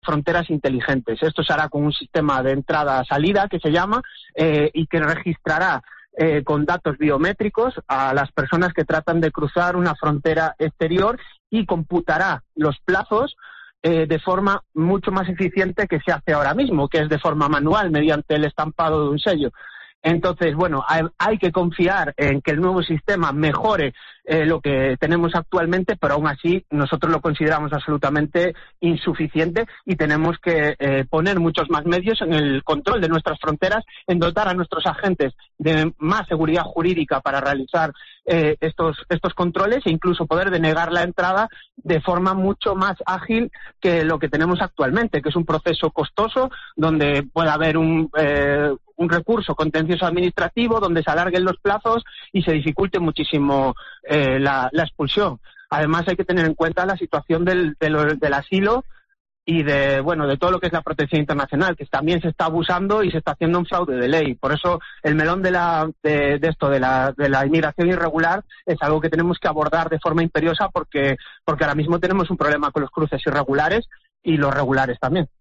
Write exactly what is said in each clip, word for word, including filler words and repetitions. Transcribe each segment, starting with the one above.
fronteras inteligentes. Esto se hará con un sistema de entrada-salida que se llama eh, y que registrará eh, con datos biométricos a las personas que tratan de cruzar una frontera exterior y computará los plazos eh, de forma mucho más eficiente que se hace ahora mismo, que es de forma manual mediante el estampado de un sello. Entonces, bueno, hay, hay que confiar en que el nuevo sistema mejore eh, lo que tenemos actualmente, pero aún así nosotros lo consideramos absolutamente insuficiente y tenemos que eh, poner muchos más medios en el control de nuestras fronteras, en dotar a nuestros agentes de más seguridad jurídica para realizar eh, estos, estos controles e incluso poder denegar la entrada de forma mucho más ágil que lo que tenemos actualmente, que es un proceso costoso donde puede haber un... Eh, un recurso contencioso administrativo donde se alarguen los plazos y se dificulte muchísimo eh, la, la expulsión. Además hay que tener en cuenta la situación del, del, del asilo y de bueno de todo lo que es la protección internacional, que también se está abusando y se está haciendo un fraude de ley. Por eso el melón de la de, de esto de la de la inmigración irregular es algo que tenemos que abordar de forma imperiosa porque porque ahora mismo tenemos un problema con los cruces irregulares y los regulares también.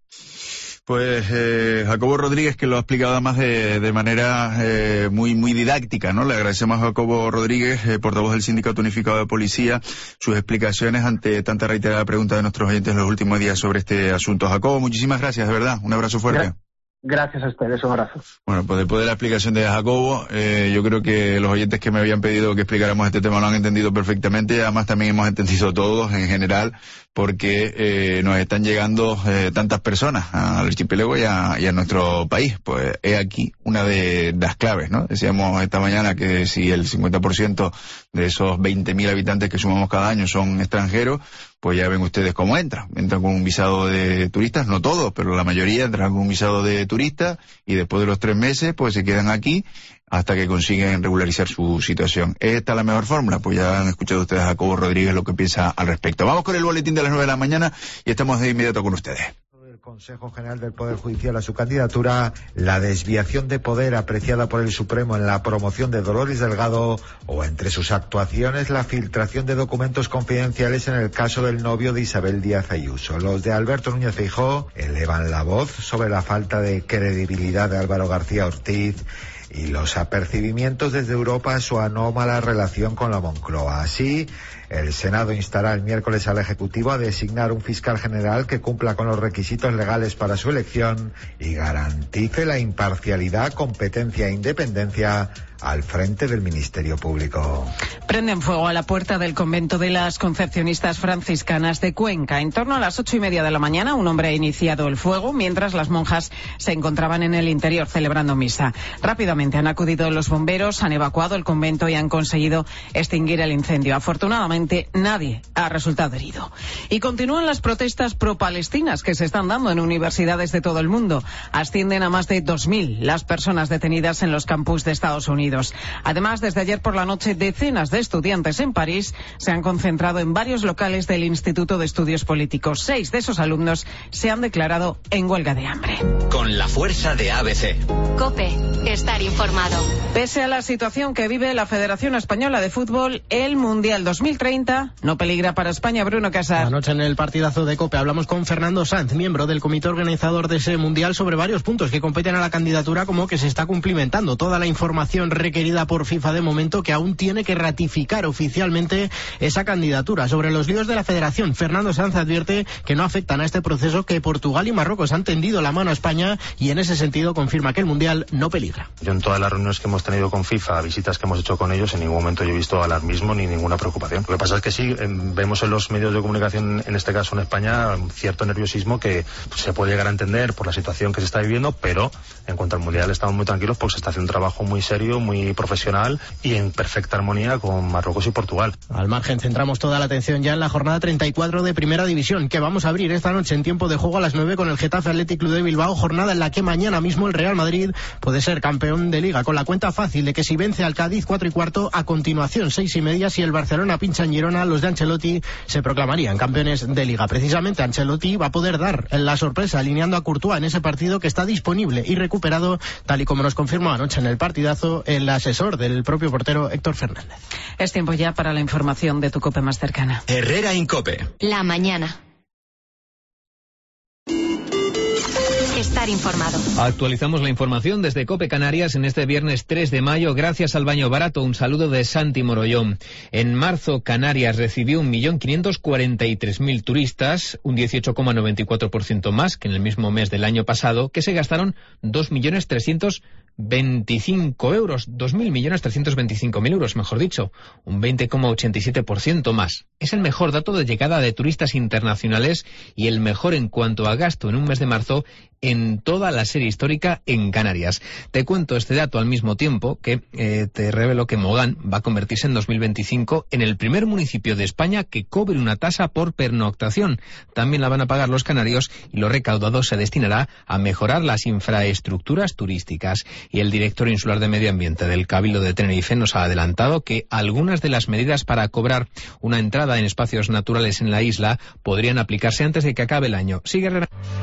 Pues eh, Jacobo Rodríguez, que lo ha explicado además de, de manera eh, muy muy didáctica, ¿no? Le agradecemos a Jacobo Rodríguez, eh, portavoz del Sindicato Unificado de Policía, sus explicaciones ante tanta reiterada pregunta de nuestros oyentes en los últimos días sobre este asunto. Jacobo, muchísimas gracias, de verdad. Un abrazo fuerte. Gra- Gracias a ustedes, un abrazo. Bueno, pues después de la explicación de Jacobo, eh, yo creo que los oyentes que me habían pedido que explicáramos este tema lo han entendido perfectamente. Además también hemos entendido todos en general porque eh, nos están llegando eh, tantas personas al archipiélago y a, y a nuestro país. Pues he aquí una de las claves, ¿no? Decíamos esta mañana que si el cincuenta por ciento de esos veinte mil habitantes que sumamos cada año son extranjeros, pues ya ven ustedes cómo entran. Entran con un visado de turistas, no todos, pero la mayoría entran con un visado de turistas y después de los tres meses pues se quedan aquí hasta que consiguen regularizar su situación. ¿Esta es la mejor fórmula? Pues ya han escuchado ustedes a Jacobo Rodríguez lo que piensa al respecto. Vamos con el boletín de las nueve de la mañana y estamos de inmediato con ustedes. El Consejo General del Poder Judicial a su candidatura, la desviación de poder apreciada por el Supremo en la promoción de Dolores Delgado o entre sus actuaciones la filtración de documentos confidenciales en el caso del novio de Isabel Díaz Ayuso. Los de Alberto Núñez Feijóo elevan la voz sobre la falta de credibilidad de Álvaro García Ortiz y los apercibimientos desde Europa a su anómala relación con la Moncloa. Así, el Senado instará el miércoles al Ejecutivo a designar un fiscal general que cumpla con los requisitos legales para su elección y garantice la imparcialidad, competencia e independencia al frente del Ministerio Público. Prenden fuego a la puerta del convento de las Concepcionistas Franciscanas de Cuenca. En torno a las ocho y media de la mañana, un hombre ha iniciado el fuego mientras las monjas se encontraban en el interior celebrando misa. Rápidamente han acudido los bomberos, han evacuado el convento y han conseguido extinguir el incendio. Afortunadamente, nadie ha resultado herido. Y continúan las protestas pro-palestinas que se están dando en universidades de todo el mundo. Ascienden a más de dos mil las personas detenidas en los campus de Estados Unidos. Además, desde ayer por la noche, decenas de estudiantes en París se han concentrado en varios locales del Instituto de Estudios Políticos. Seis de esos alumnos se han declarado en huelga de hambre. Con la fuerza de A B C. COPE, estar informado. Pese a la situación que vive la Federación Española de Fútbol, el Mundial dos mil treinta no peligra para España. Bruno Casar. Anoche en el partidazo de COPE hablamos con Fernando Sanz, miembro del comité organizador de ese Mundial, sobre varios puntos que competen a la candidatura, como que se está cumplimentando toda la información requerida por FIFA de momento, que aún tiene que ratificar oficialmente esa candidatura. Sobre los líos de la Federación, Fernando Sanz advierte que no afectan a este proceso, que Portugal y Marruecos han tendido la mano a España y en ese sentido confirma que el Mundial no peligra. Yo en todas las reuniones que hemos tenido con FIFA, visitas que hemos hecho con ellos, en ningún momento yo he visto alarmismo ni ninguna preocupación. Lo que pasa es que sí, vemos en los medios de comunicación, en este caso en España, cierto nerviosismo que se puede llegar a entender por la situación que se está viviendo, pero en cuanto al Mundial estamos muy tranquilos porque se está haciendo un trabajo muy serio, muy profesional y en perfecta armonía con Marruecos y Portugal. Al margen, centramos toda la atención ya en la jornada treinta y cuatro de Primera División, que vamos a abrir esta noche en tiempo de juego a las nueve con el Getafe Athletic Club de Bilbao, jornada en la que mañana mismo el Real Madrid puede ser campeón de Liga, con la cuenta fácil de que si vence al Cádiz cuatro y cuarto, a continuación seis y media, si el Barcelona pincha en Girona, los de Ancelotti se proclamarían campeones de Liga. Precisamente Ancelotti va a poder dar la sorpresa alineando a Courtois en ese partido, que está disponible y recuperado, tal y como nos confirmó anoche en el partidazo el asesor del propio portero Héctor Fernández. Es tiempo ya para la información de tu COPE más cercana. Herrera Incope. La mañana. estar informado. Actualizamos la información desde COPE Canarias en este viernes tres de mayo gracias al baño barato. Un saludo de Santi Morollón. En marzo, Canarias recibió un millón quinientos cuarenta y tres mil turistas, un dieciocho coma noventa y cuatro por ciento más que en el mismo mes del año pasado, que se gastaron dos millones trescientos veinticinco euros, dos mil millones trescientos veinticinco mil euros, mejor dicho, un veinte coma ochenta y siete por ciento más. Es el mejor dato de llegada de turistas internacionales y el mejor en cuanto a gasto en un mes de marzo en toda la serie histórica en Canarias. Te cuento este dato al mismo tiempo que eh, te revelo que Mogán va a convertirse en dos mil veinticinco en el primer municipio de España que cobre una tasa por pernoctación. También la van a pagar los canarios y lo recaudado se destinará a mejorar las infraestructuras turísticas. Y el director insular de Medio Ambiente del Cabildo de Tenerife nos ha adelantado que algunas de las medidas para cobrar una entrada en espacios naturales en la isla podrían aplicarse antes de que acabe el año. Sigue Herrera.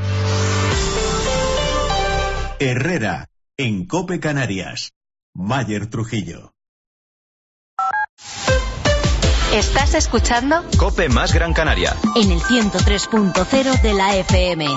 Herrera, en COPE Canarias. Mayer Trujillo. ¿Estás escuchando? COPE más Gran Canaria. En el ciento tres punto cero de la F M.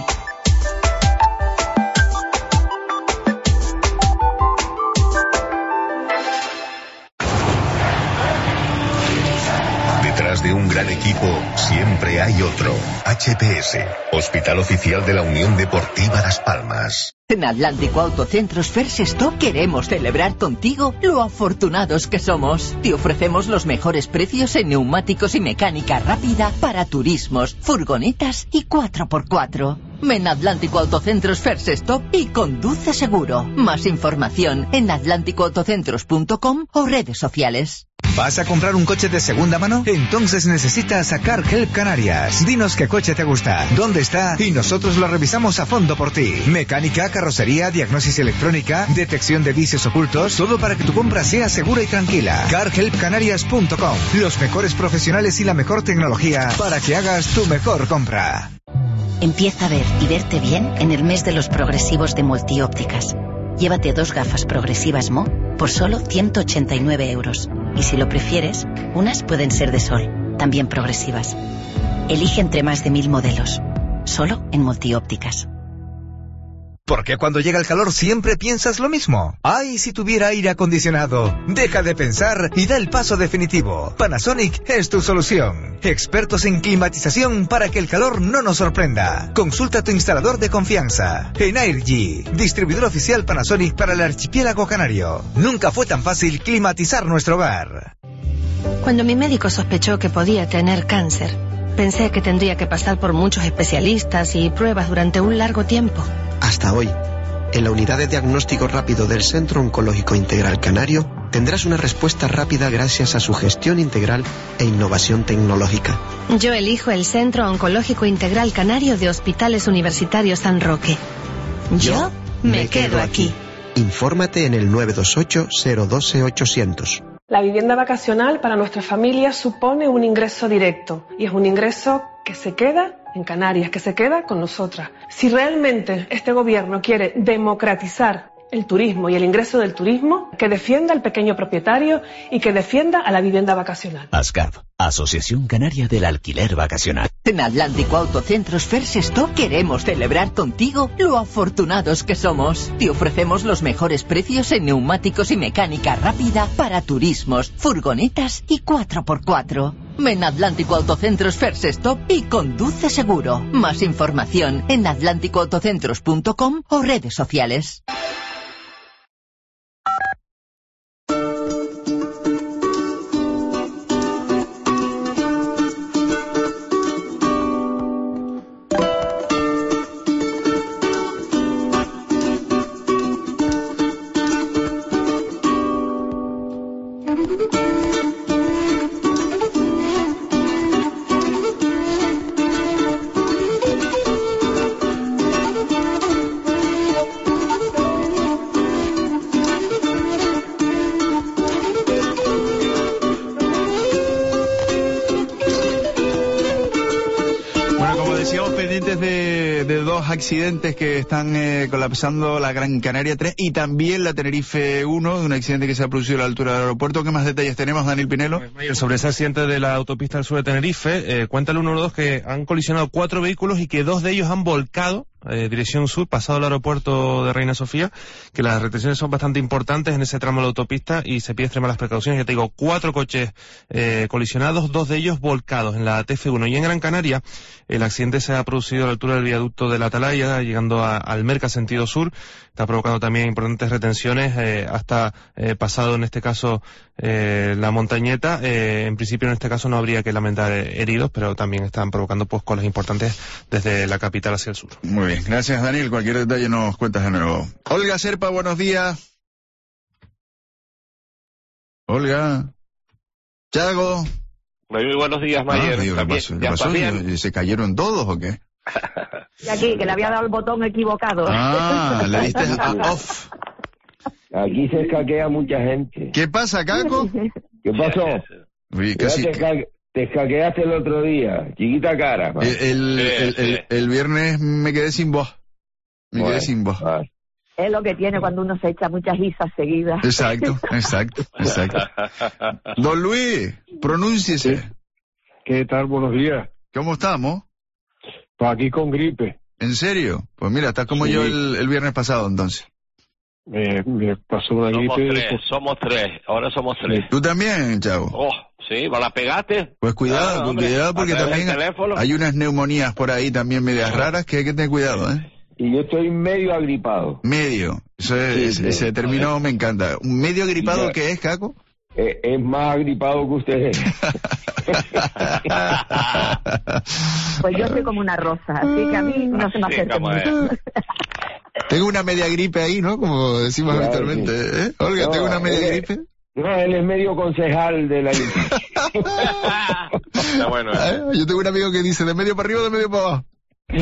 Detrás de un gran equipo siempre hay otro. H P S, Hospital Oficial de la Unión Deportiva Las Palmas. En Atlántico Autocentros First Stop queremos celebrar contigo lo afortunados que somos. Te ofrecemos los mejores precios en neumáticos y mecánica rápida para turismos, furgonetas y cuatro por cuatro. Ven a Atlántico Autocentros First Stop y conduce seguro. Más información en atlántico autocentros punto com o redes sociales. ¿Vas a comprar un coche de segunda mano? Entonces necesitas a Car Help Canarias. Dinos qué coche te gusta, dónde está y nosotros lo revisamos a fondo por ti. Mecánica, carrocería, diagnosis electrónica, detección de vicios ocultos, todo para que tu compra sea segura y tranquila. car help canarias punto com. Los mejores profesionales y la mejor tecnología para que hagas tu mejor compra. Empieza a ver y verte bien en el mes de los progresivos de Multiópticas. Llévate dos gafas progresivas Mo por solo ciento ochenta y nueve euros. Y si lo prefieres, unas pueden ser de sol, también progresivas. Elige entre más de mil modelos. Solo en Multiópticas. ¿Por qué cuando llega el calor siempre piensas lo mismo? ¡Ay, si tuviera aire acondicionado! Deja de pensar y da el paso definitivo. Panasonic es tu solución. Expertos en climatización para que el calor no nos sorprenda. Consulta a tu instalador de confianza. Energy, distribuidor oficial Panasonic para el archipiélago canario. Nunca fue tan fácil climatizar nuestro hogar. Cuando mi médico sospechó que podía tener cáncer, pensé que tendría que pasar por muchos especialistas y pruebas durante un largo tiempo. Hasta hoy, en la unidad de diagnóstico rápido del Centro Oncológico Integral Canario, tendrás una respuesta rápida gracias a su gestión integral e innovación tecnológica. Yo elijo el Centro Oncológico Integral Canario de Hospitales Universitarios San Roque. Yo me quedo aquí. Infórmate en el nueve dos ocho cero uno dos ochocientos. La vivienda vacacional para nuestras familias supone un ingreso directo y es un ingreso que se queda en Canarias, que se queda con nosotras. Si realmente este gobierno quiere democratizar el turismo y el ingreso del turismo, que defienda al pequeño propietario y que defienda a la vivienda vacacional. ASCAP, Asociación Canaria del Alquiler Vacacional. En Atlántico Autocentros First Stop queremos celebrar contigo lo afortunados que somos. Te ofrecemos los mejores precios en neumáticos y mecánica rápida para turismos, furgonetas y cuatro por cuatro. Ven a Atlántico Autocentros First Stop y conduce seguro. Más información en atlántico autocentros punto com o redes sociales. Accidentes que están eh, colapsando la Gran Canaria tres y también la Tenerife uno, de un accidente que se ha producido a la altura del aeropuerto. ¿Qué más detalles tenemos, Daniel Pinelo? Pues, sobre ese accidente de la autopista al sur de Tenerife, eh, cuenta el ciento doce que han colisionado cuatro vehículos y que dos de ellos han volcado eh, dirección sur, pasado el aeropuerto de Reina Sofía, que las retenciones son bastante importantes en ese tramo de la autopista y se pide extremar las precauciones. Ya te digo, cuatro coches eh, colisionados, dos de ellos volcados en la T F uno. Y en Gran Canaria, el accidente se ha producido a la altura del viaducto de la Atalaya, llegando a Almerca, sentido sur. Está provocando también importantes retenciones eh, hasta eh, pasado, en este caso, eh, la montañeta. Eh, en principio, en este caso, no habría que lamentar eh, heridos, pero también están provocando pues colas importantes desde la capital hacia el sur. Muy bien, gracias Daniel, cualquier detalle nos cuentas de nuevo. Olga Serpa, buenos días. Olga. Chago. Muy buenos días, Mayer. Ah, digo, ¿qué pasó? ¿Qué pasó? ¿Se cayeron todos o qué? Y aquí, que le había dado el botón equivocado. Ah, le diste a off. Aquí se escaquea mucha gente. ¿Qué pasa, Caco? ¿Qué pasó? Uy, casi... te, esca... te escaqueaste el otro día, chiquita cara. El, el, el, el, el viernes me quedé sin voz. Me bueno, quedé sin voz. Vale. Es lo que tiene cuando uno se echa muchas risas seguidas. Exacto, exacto, exacto. Don Luis, pronúnciese. ¿Qué tal? Buenos días. ¿Cómo estamos? Pues aquí con gripe. ¿En serio? Pues mira, estás como sí. yo el, el viernes pasado, entonces. Me, me pasó una somos gripe. Tres, pues... Somos tres, ahora somos tres. ¿Tú también, Chavo? Oh, sí, ¿me la pegaste? Pues cuidado, ah, con hombre, cuidado, porque también hay unas neumonías por ahí también medias raras que hay que tener cuidado, ¿eh? Y yo estoy medio agripado. Medio, eso es, sí, ese sí. término me encanta. ¿Un medio agripado ya, qué es, Caco? Es, es más agripado que ustedes. Pues yo soy como una rosa, así que a mí no se me acerca sí, mucho. Tengo una media gripe ahí, ¿no? Como decimos claro, habitualmente, sí. ¿eh? Olga, no, ¿tengo una media él, gripe? No, él es medio concejal de la... Está bueno. ¿Eh? Yo tengo un amigo que dice, de medio para arriba o de medio para abajo.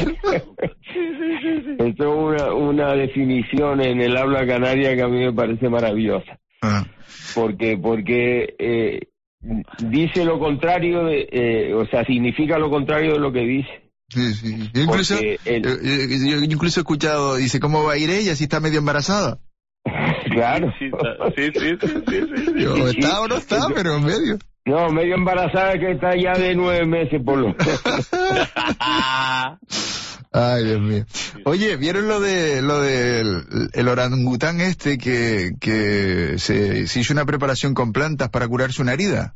Esto es una, una definición en el habla canaria que a mí me parece maravillosa. Ah. Porque, porque eh, dice lo contrario, de, eh, o sea, significa lo contrario de lo que dice. Sí, sí. Yo incluso, el... yo, yo, yo incluso he escuchado, dice, ¿cómo va a ir ella si está medio embarazada? Claro. Sí, sí, sí, sí, sí, sí. Yo, ¿está o no está? Pero medio. No, medio embarazada que está ya de nueve meses por lo menos. Ay, Dios mío. Oye, ¿vieron lo de lo del el orangután este que, que se, se hizo una preparación con plantas para curarse una herida?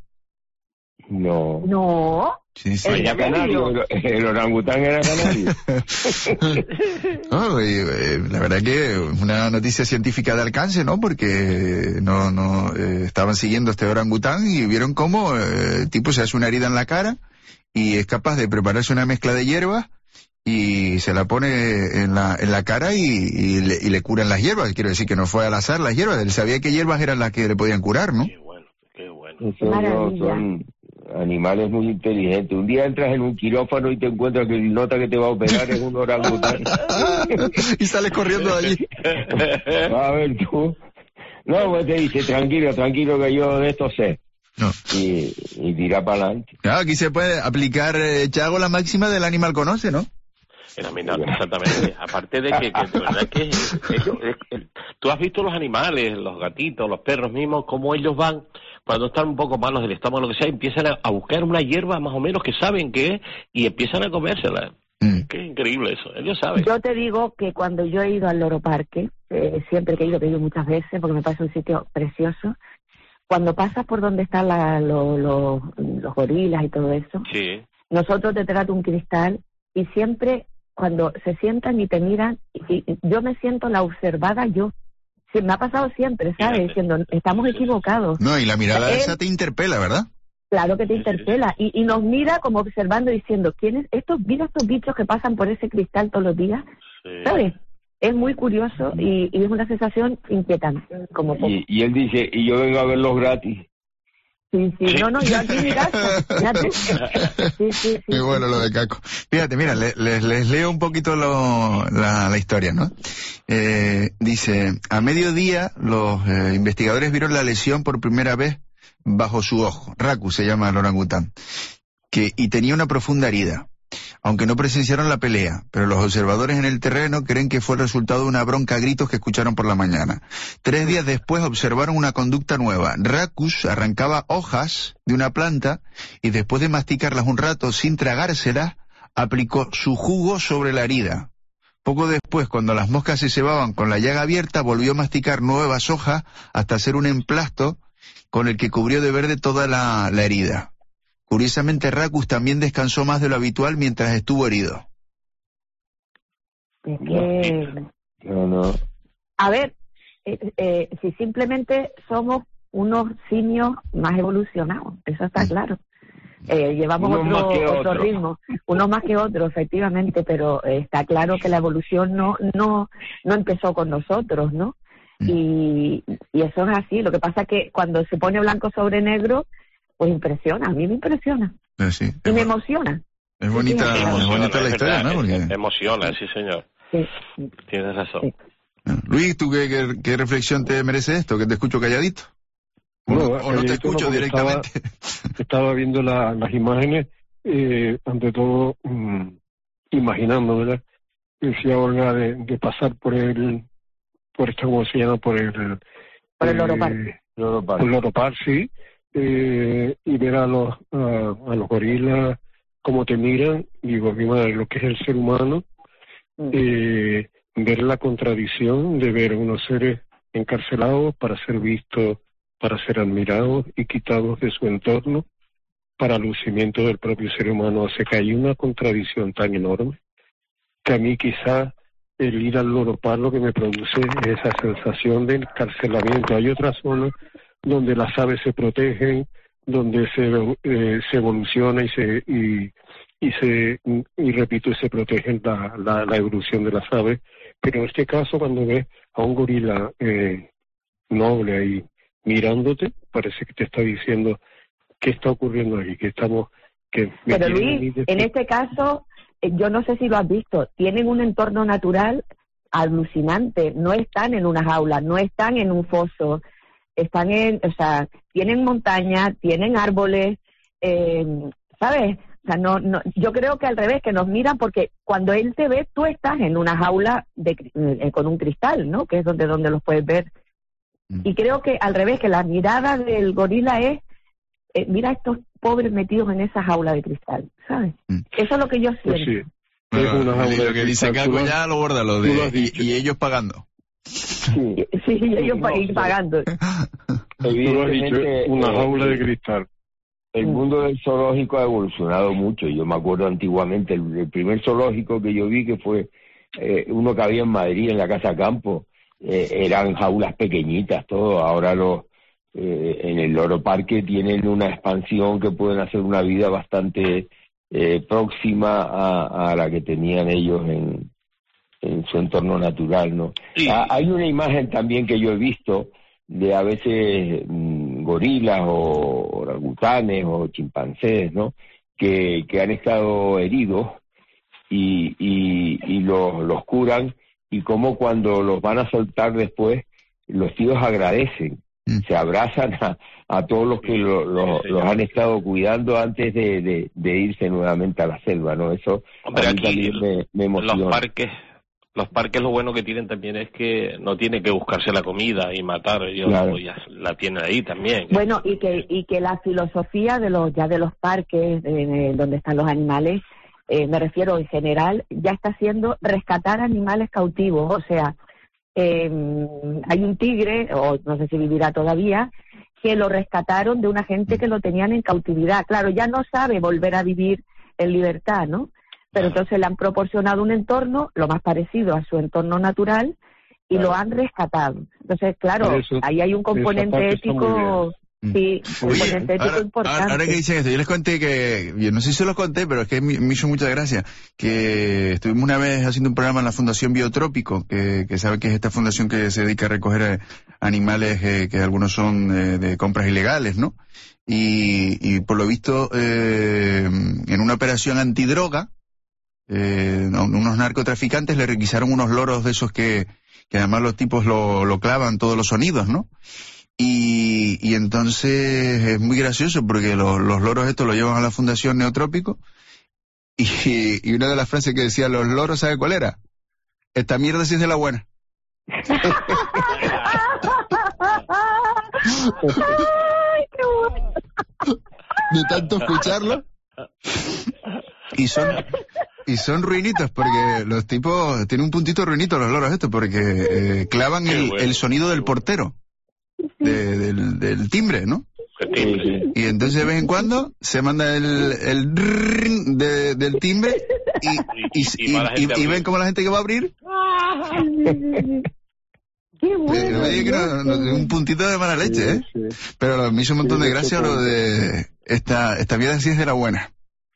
No. No. Sí, sí. Era canario, el, el orangután era canario. No, y, eh, la verdad que una noticia científica de alcance, ¿no? Porque no no eh, estaban siguiendo este orangután y vieron cómo el eh, tipo se hace una herida en la cara y es capaz de prepararse una mezcla de hierbas y se la pone en la en la cara y, y, le, y le curan las hierbas. Quiero decir que no fue al azar las hierbas, él sabía qué hierbas eran las que le podían curar, ¿no? Qué bueno, qué bueno. Eso no, son animales muy inteligentes. Un día entras en un quirófano y te encuentras que el nota que te va a operar es un orangután. Y sales corriendo de allí. A ver tú. No, pues te dice, tranquilo, tranquilo que yo de esto sé. No. Y, y tira para adelante. Claro, aquí se puede aplicar, eh, Chago, la máxima del animal conoce, ¿no? Exactamente. Aparte de que, que de verdad que ellos, es, es, tú has visto los animales, los gatitos, los perros mismos, cómo ellos van cuando están un poco malos del estómago, lo que sea, empiezan a, a buscar una hierba más o menos que saben qué es y empiezan a comérsela. Mm. Qué increíble eso, ellos saben. Yo te digo que cuando yo he ido al Loro Parque, eh, siempre que he ido, que he ido muchas veces, porque me parece un sitio precioso, cuando pasas por donde están la, lo, lo, los gorilas y todo eso, sí. Nosotros te trata un cristal y siempre cuando se sientan y te miran, y, y yo me siento la observada yo. Sí, me ha pasado siempre, ¿sabes? Fíjate. Diciendo, estamos equivocados. No, y la mirada Él, esa te interpela, ¿verdad? Claro que te interpela. Y, y nos mira como observando, diciendo, ¿quiénes? Estos, mira estos bichos que pasan por ese cristal todos los días, sí. ¿Sabes? Es muy curioso y, y es una sensación inquietante. Como y, y él dice, y yo vengo a verlos gratis. Sí, sí, no, no, yo aquí en mi casa. Sí, sí, sí. Qué bueno lo de Caco. Fíjate, mira, les, les, les leo un poquito lo, la, la historia, ¿no? Eh, dice, a mediodía los eh, investigadores vieron la lesión por primera vez bajo su ojo. Raku se llama el orangután. Que, y tenía una profunda herida. Aunque no presenciaron la pelea, pero los observadores en el terreno creen que fue el resultado de una bronca a gritos que escucharon por la mañana. Tres días después observaron una conducta nueva. Racus arrancaba hojas de una planta y después de masticarlas un rato sin tragárselas, aplicó su jugo sobre la herida. Poco después, cuando las moscas se cebaban con la llaga abierta, volvió a masticar nuevas hojas hasta hacer un emplasto con el que cubrió de verde toda la, la herida. Curiosamente, Racus también descansó más de lo habitual mientras estuvo herido. Es que... No, no. A ver, eh, eh, si simplemente somos unos simios más evolucionados, eso está claro. Eh, llevamos Unos otro, más que otro otros. ritmo, unos más que otros, efectivamente, pero eh, está claro que la evolución no no no empezó con nosotros, ¿no? Y, y eso es así. Lo que pasa es que cuando se pone blanco sobre negro, pues impresiona, a mí me impresiona. Eh, sí, y me emociona. es bonita, Sí, es bonita la es historia, verdad, ¿no? Porque... Emociona, sí señor. Sí. Tienes razón. Sí. Luis, ¿tú qué, qué, qué reflexión te merece esto? Que te escucho calladito. O No, no, o no te calladito no, escucho porque directamente. Estaba, estaba viendo la- las imágenes, eh, ante todo mm, imaginando, ¿verdad? Decía Olga de, de pasar por el, por esto, ¿cómo se llama? Por el... Por el eh, Loro Park. Loro Park. Por el Loro Park, sí. Eh, y ver a los, a, a los gorilas cómo te miran, digo, mi madre, lo que es el ser humano, eh, ver la contradicción de ver unos seres encarcelados para ser vistos, para ser admirados y quitados de su entorno para lucimiento del propio ser humano. Hace que hay una contradicción tan enorme que a mí quizá el ir al Loro Park lo que me produce es esa sensación de encarcelamiento. Hay otras zonas donde las aves se protegen, donde se, eh, se evoluciona y se y, y se y repito y se protegen la, la, la evolución de las aves, pero en este caso cuando ves a un gorila eh, noble ahí mirándote, parece que te está diciendo qué está ocurriendo aquí, que estamos que me Pero tienen a mí Luis, de- en este caso, eh, yo no sé si lo has visto, tienen un entorno natural alucinante, no están en una jaula, no están en un foso, están en, o sea, tienen montaña, tienen árboles, eh, ¿sabes? O sea, no, no, yo creo que al revés, que nos miran porque cuando él te ve, tú estás en una jaula de, eh, con un cristal, ¿no? Que es donde, donde los puedes ver. Y creo que al revés, que la mirada del gorila es, eh, mira a estos pobres metidos en esa jaula de cristal, ¿sabes? Eso es lo que yo siento. Pues sí. Bueno, Es una jaula lo de que dice cristal, Caco tú lo- ya lo borda, lo tú lo de has y, dicho. y ellos pagando. Sí. Sí, ellos No, para ir pero- pagando. Tú lo has dicho, Evidentemente, una eh, jaula de eh, cristal. El mundo del zoológico ha evolucionado mucho. Yo me acuerdo antiguamente, el, el primer zoológico que yo vi, que fue eh, uno que había en Madrid, en la Casa Campo, eh, eran jaulas pequeñitas, todo. Ahora los eh, en el Loro Parque tienen una expansión que pueden hacer una vida bastante eh, próxima a, a la que tenían ellos en, en su entorno natural, ¿no? Ah, hay una imagen también que yo he visto de a veces mm, gorilas o orangutanes o chimpancés, ¿no? Que, que han estado heridos y, y, y los, los curan, y como cuando los van a soltar después, los tíos agradecen, se abrazan a, a todos los que lo- lo- los han estado cuidando antes de, de, de irse nuevamente a la selva, ¿no? Eso Hombre, a mí aquí también me, me emociona. los parques, los parques lo bueno que tienen también es que no tiene que buscarse la comida y matar, ellos Claro. ya la tienen ahí también. Bueno, y que y que la filosofía de los ya de los parques de- de donde están los animales, eh, me refiero en general, ya está haciendo rescatar animales cautivos. O sea, eh, hay un tigre, o no sé si vivirá todavía, que lo rescataron de una gente que lo tenían en cautividad. Claro, ya no sabe volver a vivir en libertad, ¿no? Pero entonces le han proporcionado un entorno lo más parecido a su entorno natural y lo han rescatado. Entonces, claro, Eso- ahí hay un esa componente parte está muy ético, sí, un Oye, componente ético ahora, importante. ahora- ahora que dicen esto, yo les conté que, yo no sé si se los conté, pero es que me, me hizo mucha gracia, que estuvimos una vez haciendo un programa en la Fundación Biotrópico, que, que sabe que es esta fundación que se dedica a recoger eh, animales eh, que algunos son eh, de compras ilegales, ¿no? Y, y por lo visto, eh, en una operación antidroga, eh, unos narcotraficantes le requisaron unos loros de esos que, que además los tipos lo, lo clavan todos los sonidos, ¿no? Y, y entonces es muy gracioso porque los, los loros estos lo llevan a la Fundación Neotrópico y, y una de las frases que decía los loros, ¿sabe cuál era? Esta mierda sí es de la buena. ¡Ay, qué bueno! De tanto escucharlo. Y son, y son ruinitos, porque los tipos, tienen un puntito ruinito los loros estos, porque eh, clavan el, bueno, el sonido del portero, de, del, del timbre, ¿no? Timbre. Y entonces de vez en cuando se manda el, el drrrr de, del timbre y, y, y, y, y, y ven como la gente que va a abrir. Qué bueno. No me digas que no, no, un puntito de mala leche, ¿eh? Sí, sí. Pero me hizo un montón sí, de gracia lo de esta, esta vida sí es de la buena.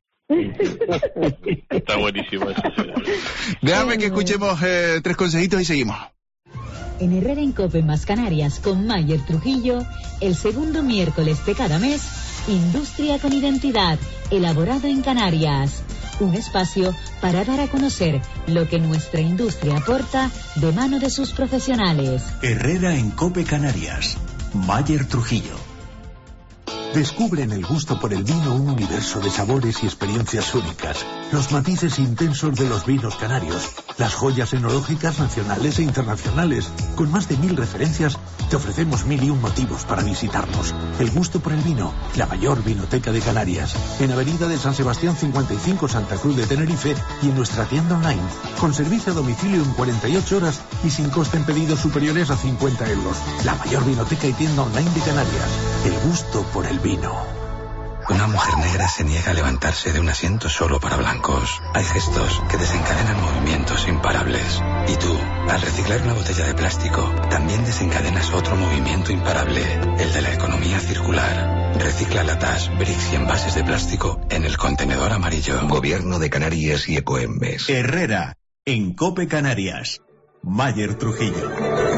Está buenísimo eso. Sí. Déjame que escuchemos eh, tres consejitos y seguimos. En Herrera en Cope más Canarias con Mayer Trujillo, el segundo miércoles de cada mes, Industria con Identidad, elaborado en Canarias. Un espacio para dar a conocer lo que nuestra industria aporta de mano de sus profesionales. Herrera en Cope Canarias, Mayer Trujillo. Descubre en el gusto por el vino un universo de sabores y experiencias únicas, los matices intensos de los vinos canarios, las joyas enológicas nacionales e internacionales. Con más de mil referencias, te ofrecemos mil y un motivos para visitarnos. El gusto por el vino, la mayor vinoteca de Canarias, en Avenida de San Sebastián cincuenta y cinco, Santa Cruz de Tenerife, y en nuestra tienda online, con servicio a domicilio en cuarenta y ocho horas y sin coste en pedidos superiores a cincuenta euros. La mayor vinoteca y tienda online de Canarias. El gusto por el vino. Una mujer negra se niega a levantarse de un asiento solo para blancos. Hay gestos que desencadenan movimientos imparables. Y tú, al reciclar una botella de plástico, también desencadenas otro movimiento imparable, el de la economía circular. Recicla latas, bricks y envases de plástico en el contenedor amarillo. Gobierno de Canarias y Ecoembes. Herrera, en Cope Canarias. Mayer Trujillo.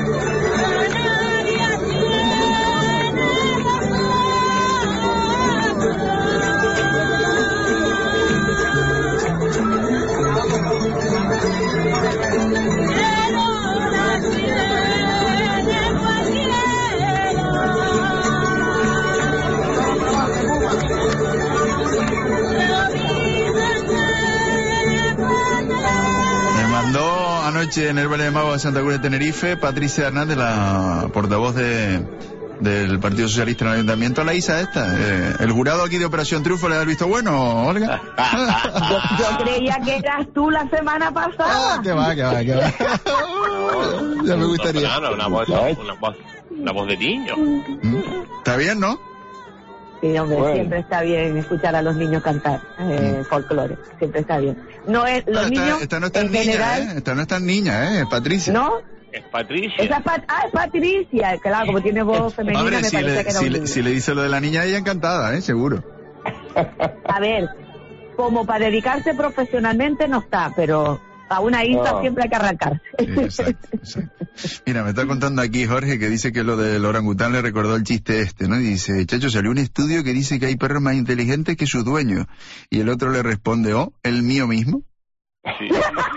Anoche en el Valle de Mago de Santa Cruz de Tenerife, Patricia Hernández, la portavoz de, del Partido Socialista en el Ayuntamiento, la Isa esta. Eh, el jurado aquí de Operación Triunfo le da el visto bueno, Olga. yo, yo creía que eras tú la semana pasada. Ah, que va, que va, que va. Ya me gustaría. Una voz, una voz, una voz de niño. Está bien, ¿no? Sí, hombre, bueno. Siempre está bien escuchar a los niños cantar eh, folclore, siempre está bien. No es los esta, niños esta no es tan en niña, general. ¿eh? Esta no es tan niña, ¿eh? Patricia. ¿No? Es Patricia. Esa es Pat ah, es Patricia, claro, como tiene voz femenina. Hombre, me si, parece le, que era si, un le, niño. si le dice lo de la niña, ella encantada, ¿eh? Seguro. A ver, como para dedicarse profesionalmente no está, pero a una Isa No. siempre hay que arrancarse. Exacto, exacto. Mira, me está contando aquí Jorge que dice que lo del orangután le recordó el chiste este, ¿no? Y dice, chacho, salió un estudio que dice que hay perros más inteligentes que sus dueños. Y el otro le responde, oh, ¿el mío mismo? Sí.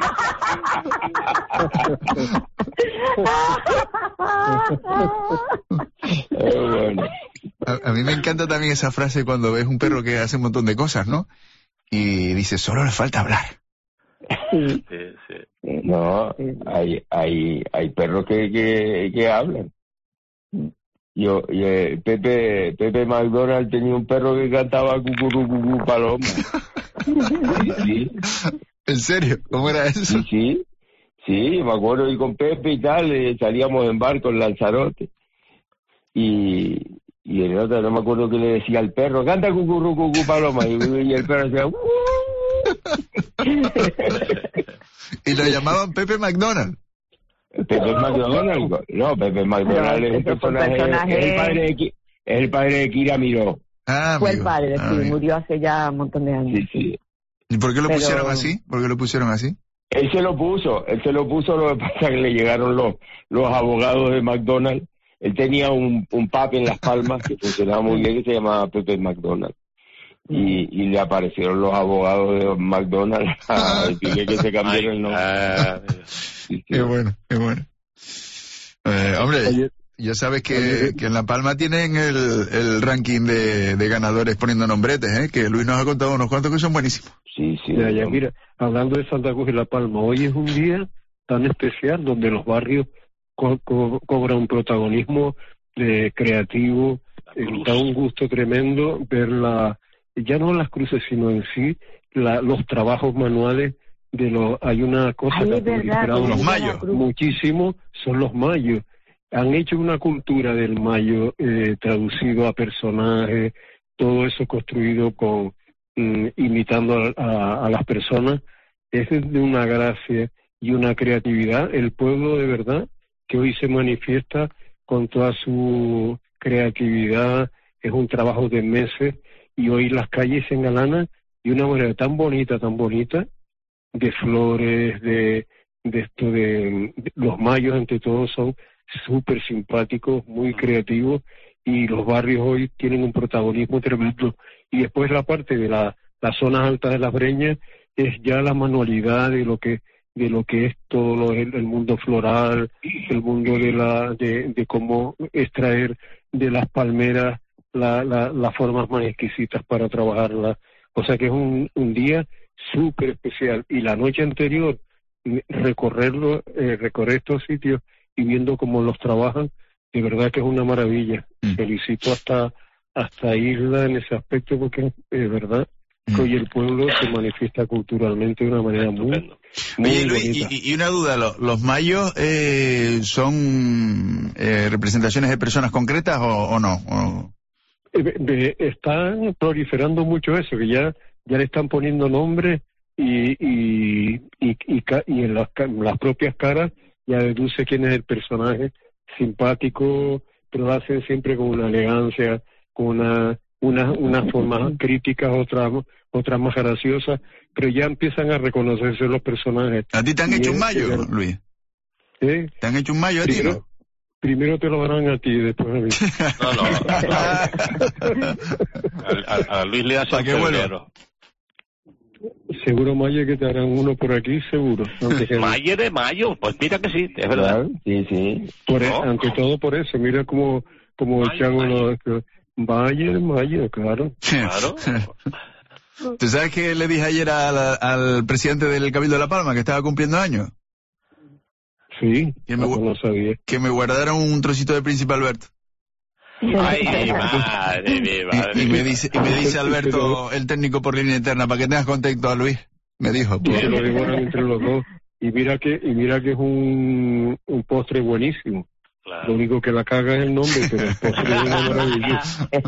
a, a mí me encanta también esa frase cuando ves un perro que hace un montón de cosas, ¿no? Y dice, solo le falta hablar. Sí. Sí, sí. No, hay, hay, hay perros que, que, que hablan. Yo, y, eh, Pepe, Pepe McDonald tenía un perro que cantaba cucurú, cucú, paloma. Sí, sí. ¿En serio? ¿Cómo era eso? Sí, sí. Sí, me acuerdo ir con Pepe y tal, eh, salíamos en barco en Lanzarote. Y, y el otro, no me acuerdo que le decía al perro, canta cucurú, cucú, paloma. Y, y el perro decía, ¡uh! Y lo llamaban Pepe McDonald. Pepe McDonald, no, Pepe McDonald es el personaje, personaje- es el padre de, Ki- es el padre de Kira Miró. Ah, Fue amigo. el padre, Ah, sí, amigo. murió hace ya un montón de años. Sí, sí. ¿Y por qué lo Pero- pusieron así? ¿Por qué lo pusieron así? Él se lo puso, él se lo puso, lo que pasa es que le llegaron los, los abogados de McDonald's. Él tenía un, un pub en Las Palmas que funcionaba muy bien, que se llamaba Pepe McDonald. Y, y le aparecieron los abogados de McDonald's a decirle que se cambiara el nombre. Sí, sí. Qué bueno, qué bueno. Eh, hombre, ya sabes que, que en La Palma tienen el, el ranking de, de ganadores poniendo nombretes, ¿eh? Que Luis nos ha contado unos cuantos que son buenísimos. Sí, sí. Ya, ya, mira, hablando de Santa Cruz y La Palma, hoy es un día tan especial donde los barrios co co cobran un protagonismo eh, creativo. Eh, da un gusto tremendo ver la, ya no las cruces, sino en sí la, los trabajos manuales de los, hay una cosa Ay, que ha es verdad, proliferado los mayos. muchísimo, son los mayos. Han hecho una cultura del mayo eh, traducido a personajes, todo eso construido con mm, imitando a, a, a las personas. Es de una gracia y una creatividad. El pueblo de verdad que hoy se manifiesta con toda su creatividad, es un trabajo de meses, y hoy las calles se engalanan de una manera tan bonita, tan bonita, de flores, de, de esto de, de los mayos, entre todos, son súper simpáticos, muy creativos, y los barrios hoy tienen un protagonismo tremendo. Y después la parte de la, las zonas altas de las Breñas es ya la manualidad de lo que de lo que es todo lo, el, el mundo floral, el mundo de la de, de cómo extraer de las palmeras la, la, las formas más exquisitas para trabajarlas. O sea que es un, un día súper especial. Y la noche anterior, recorrerlo, eh, recorrer estos sitios y viendo cómo los trabajan, de verdad que es una maravilla. Mm. Felicito hasta hasta Isla en ese aspecto, porque es eh, verdad que hoy el pueblo se manifiesta culturalmente de una manera muy, muy Oye, Luis, bonita. y, y una duda, ¿los, los mayos eh, son eh, representaciones de personas concretas o, o no? O... Eh, eh, están proliferando mucho eso, que ya ya le están poniendo nombre y y, y, y, ca- y en las, ca- las propias caras ya deduce quién es el personaje, simpático, pero lo hacen siempre con una elegancia, con una unas unas formas críticas, otras otras más graciosas, pero ya empiezan a reconocerse los personajes. ¿A ti te han Y hecho un es- mayo, es- Luis? ¿Eh? ¿Te han hecho un mayo a ti, Primero, no? primero te lo darán a ti y después a mí. No, no, a, a- a Luis le hace ¿Para qué bueno? febrero. Seguro, Mayo, que te harán uno por aquí, seguro. Aunque sea- Mayo de mayo, pues mira que sí, es verdad. Claro, sí, sí. Por e- No. ante todo por eso, mira como como el Chago lo Mayo, Mayo, claro. Claro. ¿Tú sabes que le dije ayer al, al presidente del Cabildo de La Palma, que estaba cumpliendo años? Sí, que me, no, no sabía. Que me guardaron un trocito de Príncipe Alberto. Ay, mi madre, mi madre. Y, y me dice, y me dice Alberto, el técnico por línea interna, para que tengas contacto a Luis. Me dijo. Y se lo devoran entre los dos. Y mira que y mira que es un, un postre buenísimo. Claro. Lo único que la caga es el nombre, pero el postre es una maravilla.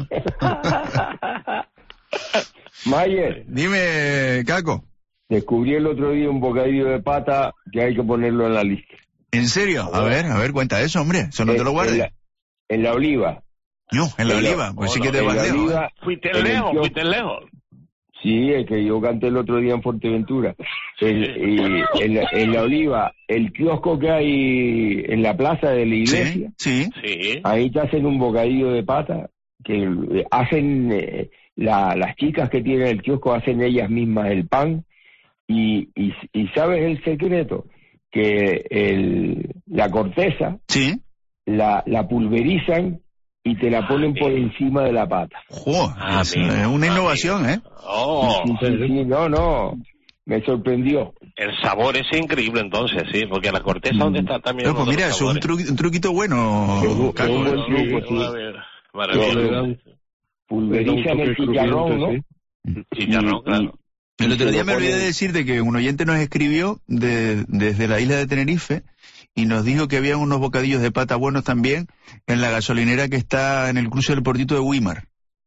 Mayer, Dime, Caco. descubrí el otro día un bocadillo de pata que hay que ponerlo en la lista. ¿En serio? A ver, a ver, cuenta eso, hombre. Eso no te lo En guardes. la, en la oliva. No, en la en la- oliva. Pues sí oh, que no, te en vas la lejos. oliva, ¿eh? Fuiste en el lejos, kiosco. fuiste lejos. Sí, el que yo canté el otro día en Fuerteventura. El, y en, la, en la oliva, el kiosco que hay en la plaza de la iglesia, Sí, Sí. ahí te hacen un bocadillo de pata que eh, hacen eh, la, las chicas que tienen el kiosco, hacen ellas mismas el pan. Y, y, y ¿sabes el secreto? Que el, la corteza sí. la, la pulverizan y te la ponen por encima de la pata. Jo, Ah, es, amigo, es una innovación, ¿eh? Oh, Sí, sí, sí, no, no, me sorprendió. el sabor es increíble entonces, sí, porque la corteza, ¿dónde está también? No, pues uno de mira, los eso es un, sabores? truqui- un truquito bueno, Es un- Caco. es un buen No, truco, no, sí. a ver, Le maravilloso. dan- Pulverizan el chicharrón, ¿no? Chicharrón, Y- claro. El otro se día lo me olvidé ponen- de decirte que un oyente nos escribió de, desde la isla de Tenerife y nos dijo que había unos bocadillos de pata buenos también en la gasolinera que está en el cruce del portito de Wimar.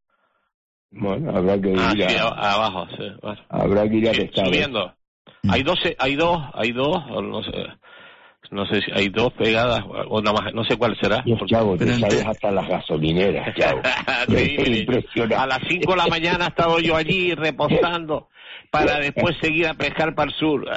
Bueno, habrá que ir Ah, sí, a, a- abajo, sí. Bueno. habrá que ir a Sí, testar. subiendo. Mm. Hay dos, hay dos, hay dos, o no sé, no sé si hay dos pegadas, o nada más, no sé cuál será. Dios, Chavo, Pero te en sabes te- hasta las gasolineras, Chavo. Sí, Es mire, impresionante. a las cinco de la mañana he estado yo allí reposando para después seguir a pescar para el sur.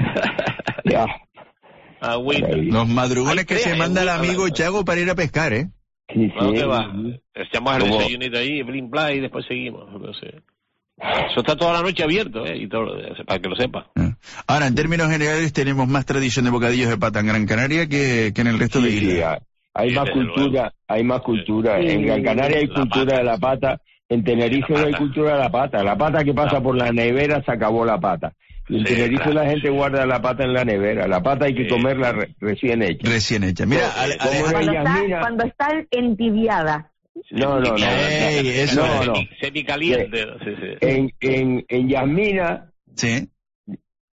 Ya, Agüita. maravilla. Los madrugones Hay que tres, se manda el hay una- echamos Chago para ir a pescar, ¿eh? Sí, ¿A dónde sí. va? Echamos el ¿Cómo? desayunito ahí, blin bla, y después seguimos. No sé. Eso está toda la noche abierto, ¿eh? Y todo, para que lo sepa. Ahora, en términos generales, tenemos más tradición de bocadillos de pata en Gran Canaria que, que en el resto de Sí, sí, islas. hay Sí, más desde cultura, hay más cultura. Sí. En Gran Canaria hay La cultura pata. de la pata. En Tenerife La no hay pata. cultura de la pata. La pata que pasa La- por la nevera se acabó la pata. Y en Sí, Tenerife claro, la gente sí. guarda la pata en la nevera. La pata hay que Sí. comerla re- recién hecha. Recién hecha. Mira, Sí, Ale- ¿cómo Ale- es? Cuando Yasmina. está, cuando está entibiada. No, no, no. Ey, eso no, es. no. Semicaliente, sí, sí. En, en, en Yasmina sí.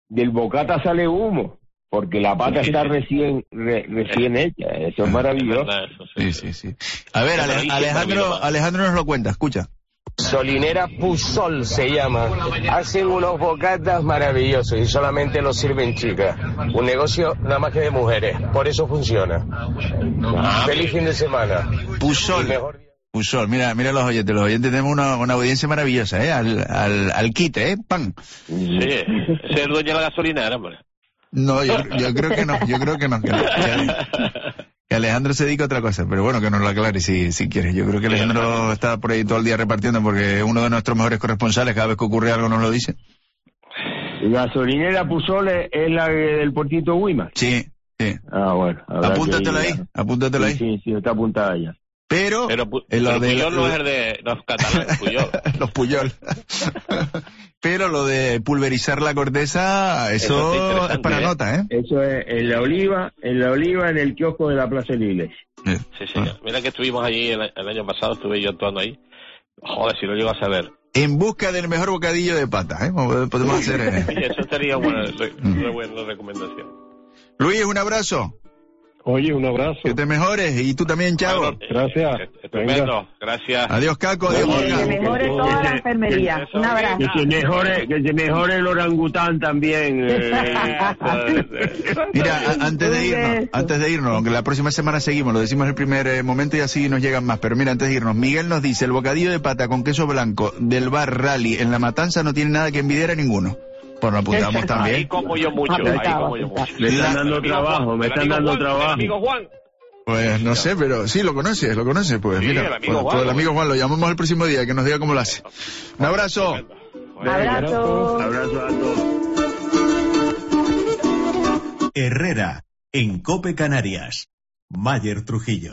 del bocata sale humo, porque la pata está recién re, recién hecha. Eso es maravilloso. Sí, sí, sí. A ver, Ale, Alejandro, Alejandro nos lo cuenta, escucha. Solinera Pusol se llama. Hacen unos bocatas maravillosos y solamente los sirven chicas. Un negocio nada más que de mujeres. Por eso funciona. Ah, Feliz fin de semana. Pusol. Pusol, mira, mira los oyentes. Los oyentes tenemos una, una audiencia maravillosa, ¿eh? Al, al, al quite, ¿eh? Pan. Sí, ese es el dueño de la gasolinera, hombre. No, yo, yo creo que no, yo creo que no. Que, que Alejandro se dedica a otra cosa, pero bueno, que nos lo aclare si, si quieres. Yo creo que Alejandro está por ahí todo el día repartiendo porque es uno de nuestros mejores corresponsales, cada vez que ocurre algo nos lo dice. ¿La gasolinera Pusol es la del Portito Guima? Sí, sí. Ah, bueno. Apúntatela ahí, apúntatela ahí. Sí, sí, está apuntada ya. Pero, pero, en lo pero de, Puyol no es el de los catalanes, Puyol. Los Puyol. Pero lo de pulverizar la corteza, eso, eso es para ¿eh? nota, ¿eh? Eso es en la oliva, en la oliva, en el kiosco de la Plaza de la Iglesia. Sí, sí señor. Ah. Mira que estuvimos allí el, el año pasado, estuve yo actuando ahí. Joder, si lo llego a saber. En busca del mejor bocadillo de pata, ¿eh? Podemos hacer... ¿eh? Sí, eso sería buena, una buena recomendación. Luis, un abrazo. Oye, un abrazo. Que te mejores, y tú también, Chavo. Bueno, gracias. Estupendo, gracias. Adiós, Caco, adiós, Olga. Que se mejore toda la enfermería. Un abrazo. Que se mejore, que se mejore el orangután también. Mira, a, antes de irnos, antes de irnos, aunque la próxima semana seguimos, lo decimos en el primer eh, momento y así nos llegan más, pero mira, antes de irnos, Miguel nos dice, el bocadillo de pata con queso blanco del bar Rally en La Matanza no tiene nada que envidiar a ninguno. Pues lo apuntamos también. Ahí como yo mucho, ahí como yo mucho. Me están dando trabajo, me están dando trabajo. Amigo Juan. Pues no sé, pero sí, lo conoces, lo conoces, pues sí, mira. El amigo pues, Juan, pues el amigo Juan, lo llamamos el próximo día, que nos diga cómo lo hace. Un abrazo. Un abrazo. Un abrazo a todos. Herrera, en COPE Canarias. Mayer Trujillo.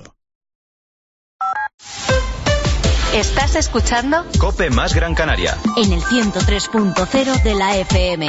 ¿Estás escuchando? COPE más Gran Canaria. En el ciento tres punto cero de la F M.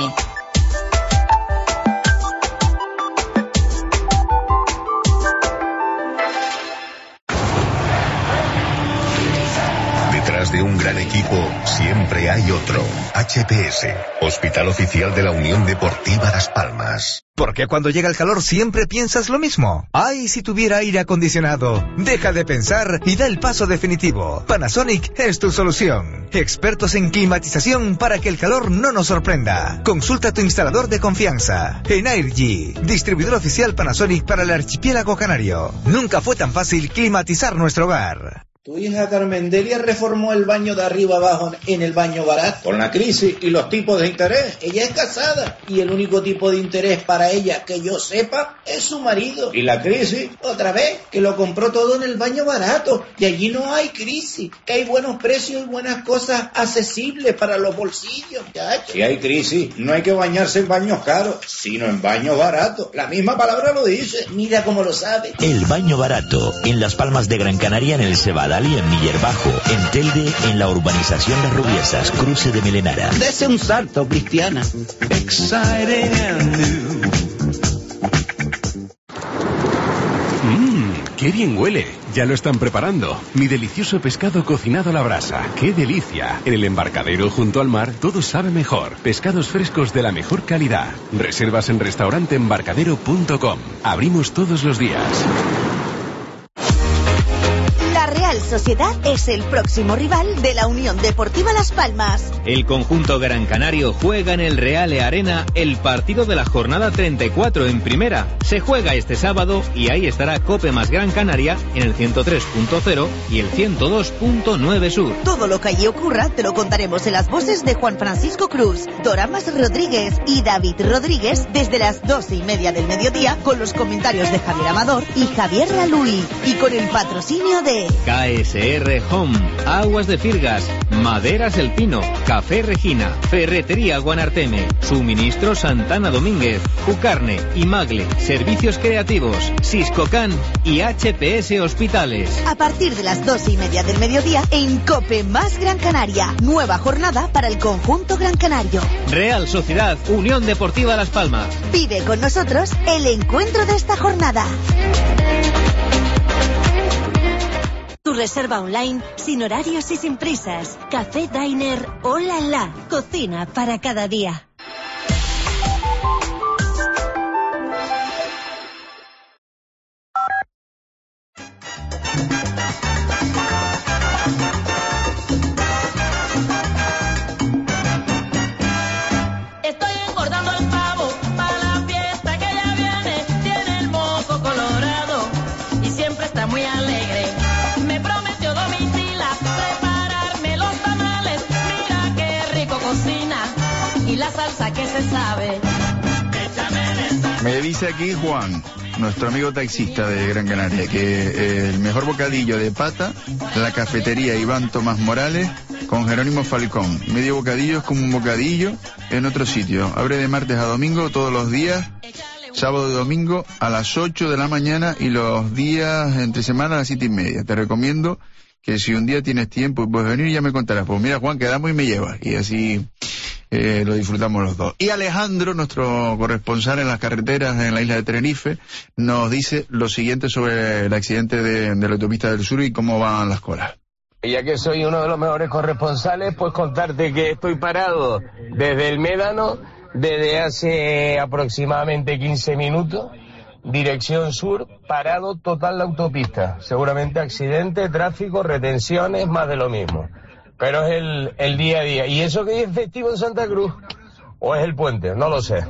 Detrás de un gran equipo siempre hay otro. H P S, Hospital Oficial de la Unión Deportiva Las Palmas. ¿Por qué cuando llega el calor siempre piensas lo mismo? ¡Ay, si tuviera aire acondicionado! Deja de pensar y da el paso definitivo. Panasonic es tu solución. Expertos en climatización para que el calor no nos sorprenda. Consulta a tu instalador de confianza. Energy, distribuidor oficial Panasonic para el archipiélago canario. Nunca fue tan fácil climatizar nuestro hogar. Tu hija Carmen Delia reformó el baño de arriba abajo en el baño barato. Con la crisis y los tipos de interés, ella es casada y el único tipo de interés para ella que yo sepa es su marido. Y la crisis, otra vez, que lo compró todo en el baño barato y allí no hay crisis, que hay buenos precios y buenas cosas accesibles para los bolsillos. Chacho. Si hay crisis, no hay que bañarse en baños caros, sino en baños baratos. La misma palabra lo dice, mira cómo lo sabe. El baño barato, en Las Palmas de Gran Canaria, en el Cebadal y en Miller Bajo, en Telde, en la urbanización Las Rubiesas, cruce de Melenara. Dese un salto, Cristiana. Exciting and new. Mmm, qué bien huele. Ya lo están preparando. Mi delicioso pescado cocinado a la brasa. ¡Qué delicia! En el embarcadero junto al mar todo sabe mejor. Pescados frescos de la mejor calidad. Reservas en restaurante embarcadero punto com. Abrimos todos los días. Real Sociedad es el próximo rival de la Unión Deportiva Las Palmas. El conjunto gran canario juega en el Reale Arena el partido de la jornada treinta y cuatro en primera. Se juega este sábado y ahí estará COPE más Gran Canaria en el ciento tres punto cero y el ciento dos punto nueve Sur. Todo lo que allí ocurra te lo contaremos en las voces de Juan Francisco Cruz, Doramas Rodríguez y David Rodríguez desde las doce y media del mediodía con los comentarios de Javier Amador y Javier Raluy y con el patrocinio de K S R Home, Aguas de Firgas, Maderas El Pino, Café Regina, Ferretería Guanarteme, Suministro Santana Domínguez, Jucarne y Magle, Servicios Creativos, Siscocan y H P S Hospitales. A partir de las doce y media del mediodía en COPE más Gran Canaria, nueva jornada para el conjunto gran canario. Real Sociedad, Unión Deportiva Las Palmas. Vive con nosotros el encuentro de esta jornada. Tu reserva online, sin horarios y sin prisas. Café Diner, hola la, cocina para cada día. Estoy engordando el pavo para la fiesta que ya viene. Tiene el moco colorado y siempre está muy alegre. Me prometió Domitila prepararme los tamales. Mira qué rico cocina y la salsa que se sabe. Me dice aquí Juan, nuestro amigo taxista de Gran Canaria, que eh, el mejor bocadillo de pata, la cafetería Iván Tomás Morales con Jerónimo Falcón. Medio bocadillo es como un bocadillo en otro sitio. Abre de martes a domingo todos los días, sábado y domingo a las ocho de la mañana y los días entre semana a las siete y media. Te recomiendo que si un día tienes tiempo y puedes venir ya me contarás. Pues mira Juan, quedamos y me llevas. Y así eh, lo disfrutamos los dos. Y Alejandro, nuestro corresponsal en las carreteras en la isla de Tenerife, nos dice lo siguiente sobre el accidente de, de la autopista del sur y cómo van las colas. Ya que soy uno de los mejores corresponsales, pues contarte que estoy parado desde el Médano desde hace aproximadamente quince minutos, dirección sur, parado total la autopista. Seguramente accidente, tráfico, retenciones, más de lo mismo. Pero es el, el día a día. ¿Y eso que es festivo en Santa Cruz? ¿O es el puente? No lo sé.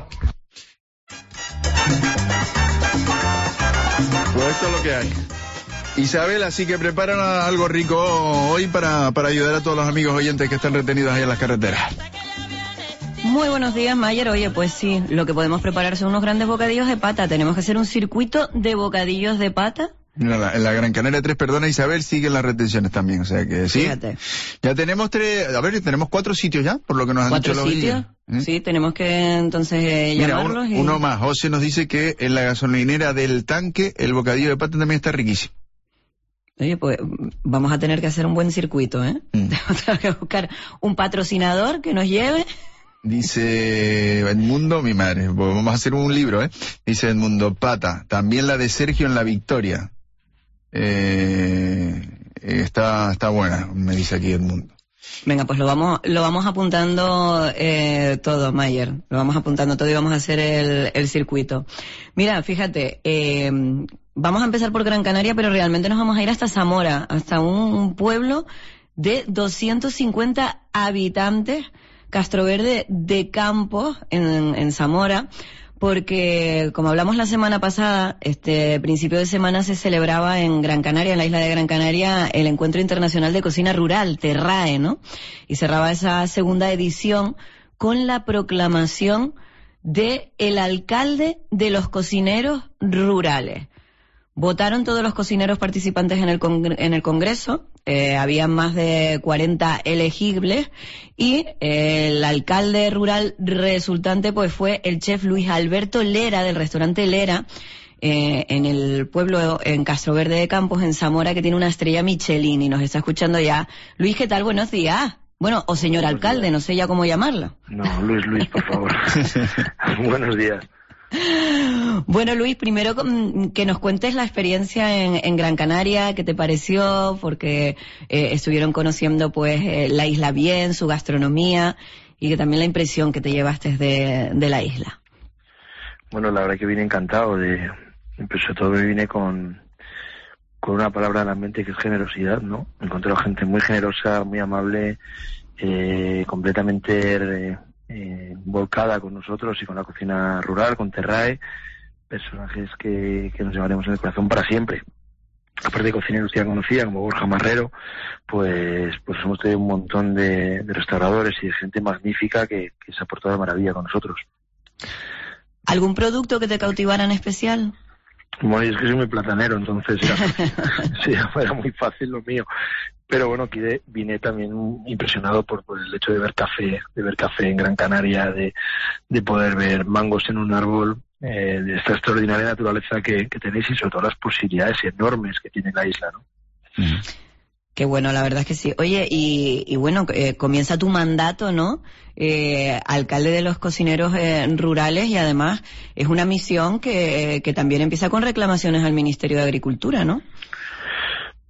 Pues esto es lo que hay. Isabel, así que prepara algo rico hoy para, para ayudar a todos los amigos oyentes que están retenidos ahí en las carreteras. Muy buenos días, Mayer. Oye, pues sí, lo que podemos preparar son unos grandes bocadillos de pata. Tenemos que hacer un circuito de bocadillos de pata. En la, en la Gran Canaria tres, perdona Isabel, siguen las retenciones también, o sea que sí. Fíjate. Ya tenemos tres, a ver, tenemos cuatro sitios ya, por lo que nos han dicho los ¿Cuatro sitios? ¿Eh? Sí, tenemos que entonces eh, Mira, llamarlos. uno, y... uno más, José nos dice que en la gasolinera del tanque el bocadillo de pata también está riquísimo. Oye, pues vamos a tener que hacer un buen circuito, ¿eh? Mm. Tengo que buscar un patrocinador que nos lleve. Dice Edmundo, mi madre, pues vamos a hacer un libro, ¿eh? Dice Edmundo, pata, también la de Sergio en La Victoria. Eh, está, está buena, me dice aquí Edmundo. Venga, pues lo vamos, lo vamos apuntando eh, todo, Mayer. Lo vamos apuntando todo y vamos a hacer el, el circuito. Mira, fíjate, eh, vamos a empezar por Gran Canaria, pero realmente nos vamos a ir hasta Zamora, hasta un, un pueblo de doscientos cincuenta habitantes, Castroverde de Campos, en, en Zamora, porque, como hablamos la semana pasada, este principio de semana se celebraba en Gran Canaria, en la isla de Gran Canaria, el Encuentro Internacional de Cocina Rural, Terrae, ¿no? Y cerraba esa segunda edición con la proclamación de el alcalde de los cocineros rurales. Votaron todos los cocineros participantes en el, congre- en el Congreso, eh, había más de cuarenta elegibles y eh, el alcalde rural resultante pues fue el chef Luis Alberto Lera del restaurante Lera eh, en el pueblo en Castroverde de Campos, en Zamora, que tiene una estrella Michelin y nos está escuchando ya. Luis, ¿qué tal? Buenos días. Bueno, o señor Buenos alcalde, días. No sé ya cómo llamarlo. No, Luis, Luis, por favor. Buenos días. Bueno, Luis, primero que nos cuentes la experiencia en, en Gran Canaria, qué te pareció, porque eh, estuvieron conociendo pues eh, la isla bien, su gastronomía, y que también la impresión que te llevaste de, de la isla. Bueno, la verdad que vine encantado, de, pues sobre todo me vine con, con una palabra en la mente que es generosidad, ¿no? Encontré a gente muy generosa, muy amable, eh, completamente... Eh, Eh, volcada con nosotros y con la cocina rural, con Terrae, personajes que, que nos llevaremos en el corazón para siempre. Aparte de cocineros que ya conocía, como Borja Marrero, pues pues hemos tenido un montón de, de restauradores y de gente magnífica que, que se ha portado de maravilla con nosotros. ¿Algún producto que te cautivara en especial? Bueno, es que soy muy platanero, entonces era, sí, era muy fácil lo mío. Pero bueno, vine, vine también impresionado por, por el hecho de ver café, de ver café en Gran Canaria, de, de poder ver mangos en un árbol, eh, de esta extraordinaria naturaleza que, que tenéis y sobre todo las posibilidades enormes que tiene la isla, ¿no? Mm. Qué bueno, la verdad es que sí. Oye, y, y bueno, eh, comienza tu mandato, ¿no? Eh, alcalde de los cocineros eh, rurales, y además es una misión que, que también empieza con reclamaciones al Ministerio de Agricultura, ¿no?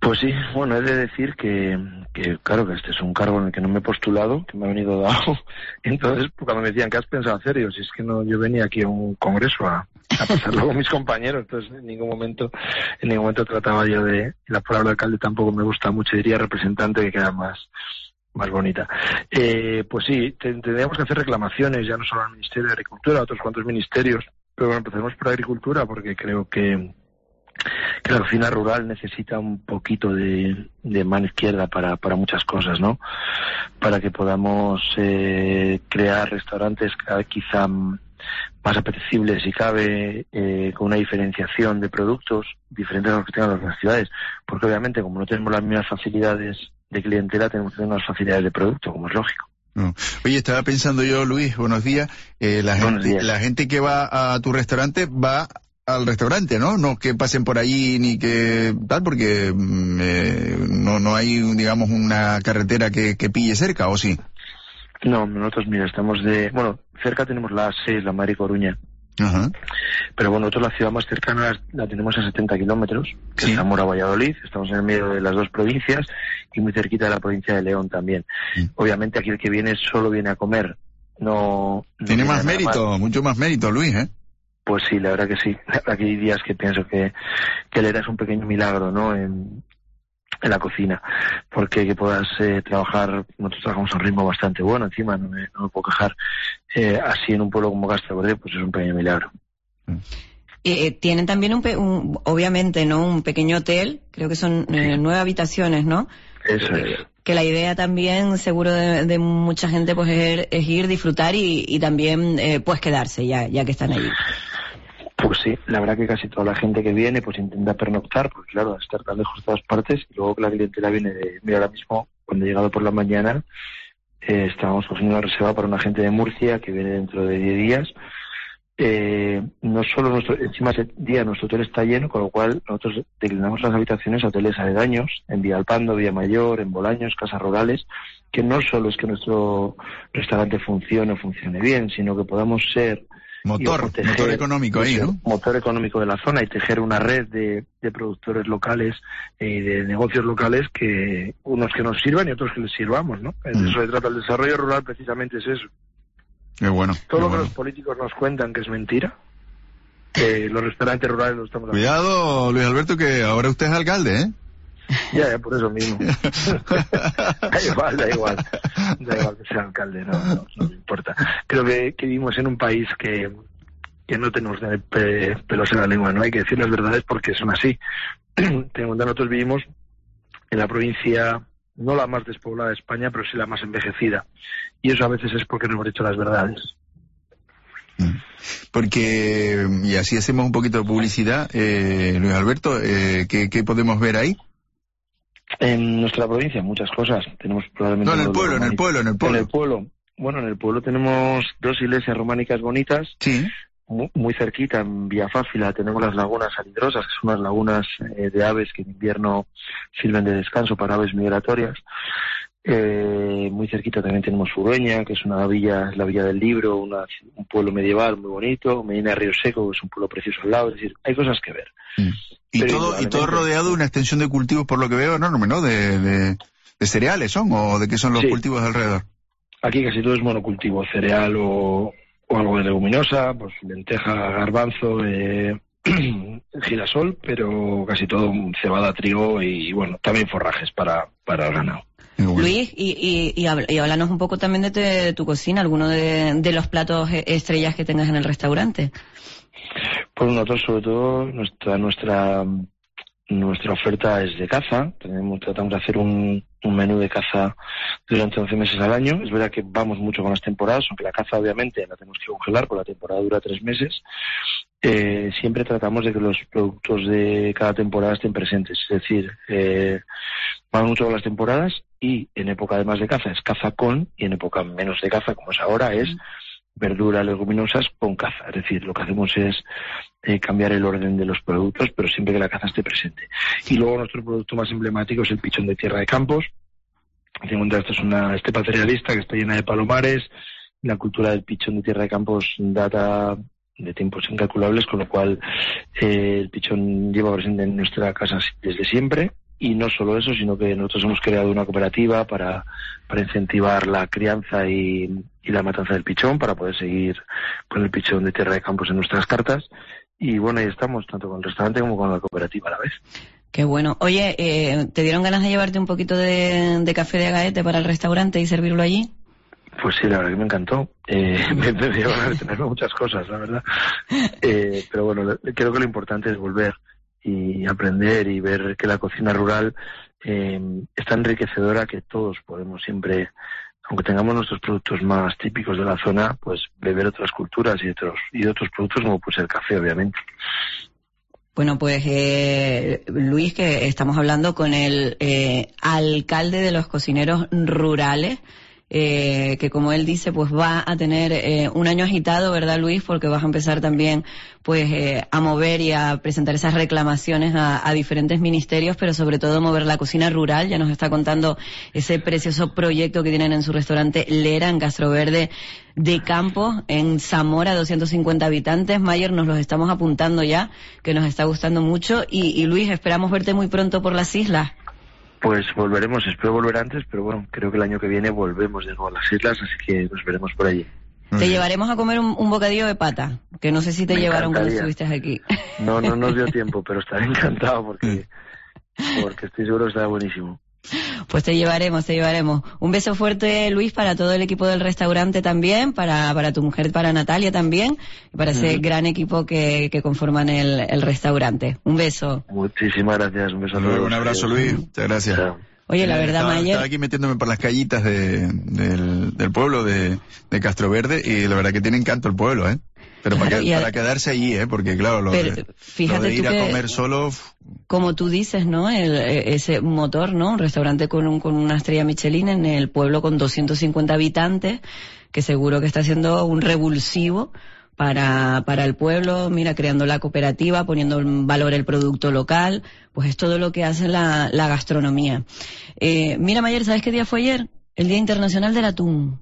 Pues sí, bueno, he de decir que, que, claro, que este es un cargo en el que no me he postulado, que me ha venido dado. Entonces, pues, cuando me decían, ¿qué has pensado hacer? Yo, si es que no, yo venía aquí a un congreso a, a pasarlo con mis compañeros, entonces en ningún momento, en ningún momento trataba yo de, la palabra alcalde tampoco me gusta mucho, diría representante, que queda más, más bonita. Eh, pues sí, te, tendríamos que hacer reclamaciones, ya no solo al Ministerio de Agricultura, a otros cuantos ministerios, pero bueno, empecemos por Agricultura, porque creo que que la cocina rural necesita un poquito de, de mano izquierda para, para muchas cosas, ¿no? Para que podamos eh, crear restaurantes quizá más apetecibles, si cabe, eh, con una diferenciación de productos diferentes a los que tengan las ciudades, porque obviamente como no tenemos las mismas facilidades de clientela, tenemos que tener unas facilidades de producto, como es lógico. No. Oye, estaba pensando yo, Luis, buenos días, eh, la buenos gente, días. la gente que va a tu restaurante va al restaurante, ¿no? No que pasen por allí ni que tal, porque eh, no no hay, digamos, una carretera que, que pille cerca, ¿o sí? No, nosotros, mira, estamos de... Bueno, cerca tenemos la A seis, la Madrid-Coruña. Ajá. Pero bueno, nosotros la ciudad más cercana la, la tenemos a setenta kilómetros, que sí. Es Zamora-Valladolid. Estamos en el medio de las dos provincias y muy cerquita de la provincia de León también. Sí. Obviamente aquí el que viene solo viene a comer. No... no Tiene más mérito, más. mucho más mérito, Luis, ¿eh? Pues sí, la verdad que sí. La verdad que hay días que pienso que, que leer es un pequeño milagro, ¿no? En, en la cocina, porque que puedas eh, trabajar, nosotros trabajamos a un ritmo bastante bueno, encima no me, no me puedo quejar, eh, así en un pueblo como Castroverde, pues es un pequeño milagro. Eh, tienen también un, pe un, obviamente, ¿no? Un pequeño hotel, creo que son eh, sí. nueve habitaciones, ¿no? Eso es. Que la idea también, seguro de, de mucha gente, pues es, es ir, disfrutar y, y también, eh, pues quedarse ya, ya que están allí. Pues sí, la verdad que casi toda la gente que viene pues intenta pernoctar, porque claro, estar tan lejos de todas partes, y luego que la clientela viene de... Mira, ahora mismo, cuando he llegado por la mañana, eh, estábamos cogiendo una reserva para una gente de Murcia que viene dentro de diez días. Eh, no solo nuestro, encima ese día nuestro hotel está lleno, con lo cual nosotros declinamos las habitaciones a hoteles aledaños, en Villalpando, Villamayor, en Bolaños, Casas Rurales, que no solo es que nuestro restaurante funcione o funcione bien, sino que podamos ser Motor, tejer, motor económico ahí, ¿no? Motor económico de la zona y tejer una red de, de productores locales y eh, de negocios locales que unos que nos sirvan y otros que les sirvamos, ¿no? Mm. Eso se trata, el desarrollo rural precisamente es eso. Qué bueno. Todo qué lo bueno. que los políticos nos cuentan que es mentira, que los restaurantes rurales lo estamos haciendo. Cuidado, Luis Alberto, que ahora usted es alcalde, ¿eh? Ya, ya, por eso mismo. da igual, da igual. Da igual que sea alcalde, no, no, no me importa. Creo que, que vivimos en un país que, que no tenemos de pe, pelos en la lengua, no hay que decir las verdades porque son así. Nosotros vivimos en la provincia, no la más despoblada de España, pero sí la más envejecida. Y eso a veces es porque no hemos dicho las verdades. Porque, y así hacemos un poquito de publicidad, eh, Luis Alberto, eh, ¿qué, ¿qué podemos ver ahí? En nuestra provincia muchas cosas. Tenemos probablemente... No, en el pueblo, en el pueblo, en el pueblo. En el pueblo. Bueno, en el pueblo tenemos dos iglesias románicas bonitas. Sí. Muy, muy cerquita, en Villafáfila, tenemos las lagunas salidrosas, que son unas lagunas eh, de aves que en invierno sirven de descanso para aves migratorias. Eh, muy cerquita también tenemos Urueña, que es una villa, es la Villa del Libro, una, un pueblo medieval muy bonito. Medina de Río Seco, que es un pueblo precioso al lado. Es decir, hay cosas que ver. Mm. Y Pero todo y todo rodeado de una extensión de cultivos, por lo que veo, enorme, ¿no? De, de, de cereales, ¿son? ¿O de qué son los sí. cultivos alrededor? Aquí casi todo es monocultivo, cereal o, o algo de leguminosa, pues lenteja, garbanzo, eh, girasol, pero casi todo cebada, trigo y, bueno, también forrajes para, para el ganado. Bueno. Luis, y, y, y, y háblanos un poco también de, te, de tu cocina, alguno de, de los platos estrellas que tengas en el restaurante. Pues nosotros, sobre todo, nuestra nuestra nuestra oferta es de caza. Tenemos, tratamos de hacer un, un menú de caza durante once meses al año. Es verdad que vamos mucho con las temporadas, aunque la caza obviamente la tenemos que congelar, porque la temporada dura tres meses. Eh, siempre tratamos de que los productos de cada temporada estén presentes. Es decir, eh, vamos mucho con las temporadas y en época además de caza es caza con, y en época menos de caza, como es ahora, es verduras, leguminosas con caza. Es decir, lo que hacemos es eh, cambiar el orden de los productos, pero siempre que la caza esté presente. Y luego nuestro producto más emblemático es el pichón de tierra de campos. Ten en cuenta, esto es una estepa cerealista que está llena de palomares. La cultura del pichón de tierra de campos data de tiempos incalculables, con lo cual eh, el pichón lleva presente en nuestra casa desde siempre. Y no solo eso, sino que nosotros hemos creado una cooperativa para, para incentivar la crianza y, y la matanza del pichón, para poder seguir con el pichón de Tierra de Campos en nuestras cartas. Y bueno, ahí estamos, tanto con el restaurante como con la cooperativa a la vez. Qué bueno. Oye, eh, ¿te dieron ganas de llevarte un poquito de, de café de Agaete para el restaurante y servirlo allí? Pues sí, la verdad que me encantó. Eh, me, me dio ganas de tener muchas cosas, la verdad. Eh, pero bueno, creo que lo importante es volver y aprender y ver que la cocina rural eh, es tan enriquecedora que todos podemos siempre, aunque tengamos nuestros productos más típicos de la zona, pues beber otras culturas y otros y otros productos como pues el café, obviamente. Bueno, pues eh, Luis, que estamos hablando con el eh, alcalde de los cocineros rurales, Eh, que como él dice, pues va a tener eh, un año agitado, ¿verdad, Luis? Porque vas a empezar también pues eh, a mover y a presentar esas reclamaciones a, a diferentes ministerios, pero sobre todo mover la cocina rural. Ya nos está contando ese precioso proyecto que tienen en su restaurante Lera, en Castroverde de Campos, en Zamora, doscientos cincuenta habitantes. Mayer, nos los estamos apuntando ya, que nos está gustando mucho. Y, y Luis, esperamos verte muy pronto por las islas. Pues volveremos, espero volver antes, pero bueno, creo que el año que viene volvemos de nuevo a las islas, así que nos veremos por allí. Te llevaremos a comer un, un bocadillo de pata, que no sé si te Me llevaron cuando encantaría. estuviste aquí. No, no nos dio tiempo, pero estaré encantado porque, porque estoy seguro que estará buenísimo. Pues te llevaremos, te llevaremos. Un beso fuerte, Luis, para todo el equipo del restaurante también, para, para tu mujer, para Natalia también, y para ese Ujú. gran equipo que, que conforman el, el restaurante. Un beso. Muchísimas gracias, un beso a Luego, todos. un abrazo, Luis. Muchas gracias. Oye, la Eh, verdad, estaba, Mayer... estaba aquí metiéndome por las callitas de, del, del pueblo de, de Castroverde y la verdad que tiene encanto el pueblo, ¿eh? Pero para, Claro, que- y a- para quedarse allí, ¿eh? Porque claro, lo, Pero, de, fíjate lo de ir tú a que- comer solo... Como tú dices, ¿no? El, eh, ese motor, ¿no? Un restaurante con, un, con una estrella Michelin en el pueblo con doscientos cincuenta habitantes, que seguro que está haciendo un revulsivo para, para el pueblo, mira, creando la cooperativa, poniendo en valor el producto local, pues es todo lo que hace la, la gastronomía. Eh, mira, Mayer, ¿sabes qué día fue ayer? El Día Internacional del Atún.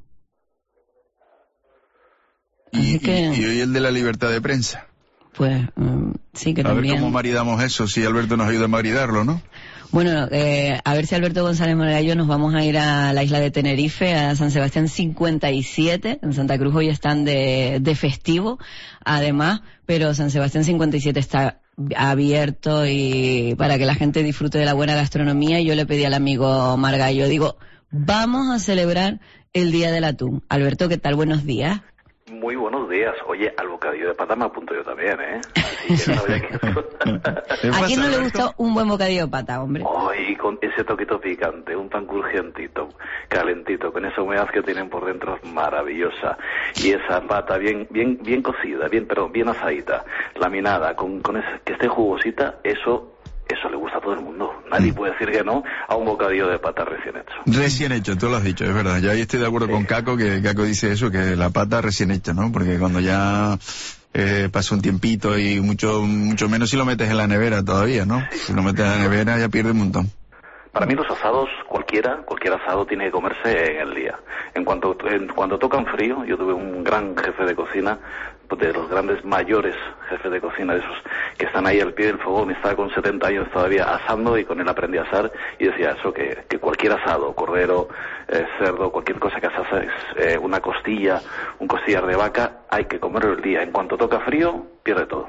Y, que- y- y hoy el de la libertad de prensa. Pues mm, sí, que A ver también... cómo maridamos eso, si Alberto nos ayuda a maridarlo, ¿no? Bueno, eh, a ver si Alberto González Margallo nos vamos a ir a la isla de Tenerife, a San Sebastián cincuenta y siete. En Santa Cruz hoy están de, de festivo, además, pero San Sebastián cincuenta y siete está abierto y para que la gente disfrute de la buena gastronomía. Y yo le pedí al amigo Margallo, digo, vamos a celebrar el Día del Atún. Alberto, ¿qué tal? Buenos días. Muy buenos días. Oye, al bocadillo de pata me apunto yo también, ¿eh? Así que no había que... ¿A quién no le gusta un buen bocadillo de pata, hombre? Ay, con ese toquito picante, un pan crujientito, calentito, con esa humedad que tienen por dentro es maravillosa. Y esa pata bien bien bien cocida, bien perdón, bien asadita, laminada, con, con ese, que esté jugosita, eso eso le gusta a todo el mundo. Nadie puede decir que no a un bocadillo de pata recién hecho. Recién hecho, tú lo has dicho, es verdad. Yo ahí estoy de acuerdo con Caco, que Caco dice eso, que la pata recién hecha, ¿no? Porque cuando ya eh, pasa un tiempito y mucho mucho menos si lo metes en la nevera todavía, ¿no? Si lo metes en la nevera ya pierde un montón. Para mí los asados, cualquiera, cualquier asado tiene que comerse en el día. En cuanto, en cuando tocan frío, yo tuve un gran jefe de cocina, de los grandes mayores jefes de cocina, de esos que están ahí al pie del fogón, y estaba con setenta años todavía asando y con él aprendí a asar y decía eso, que, que cualquier asado, cordero, eh, cerdo, cualquier cosa que haces, eh, una costilla, un costillar de vaca, hay que comerlo el día. En cuanto toca frío, pierde todo.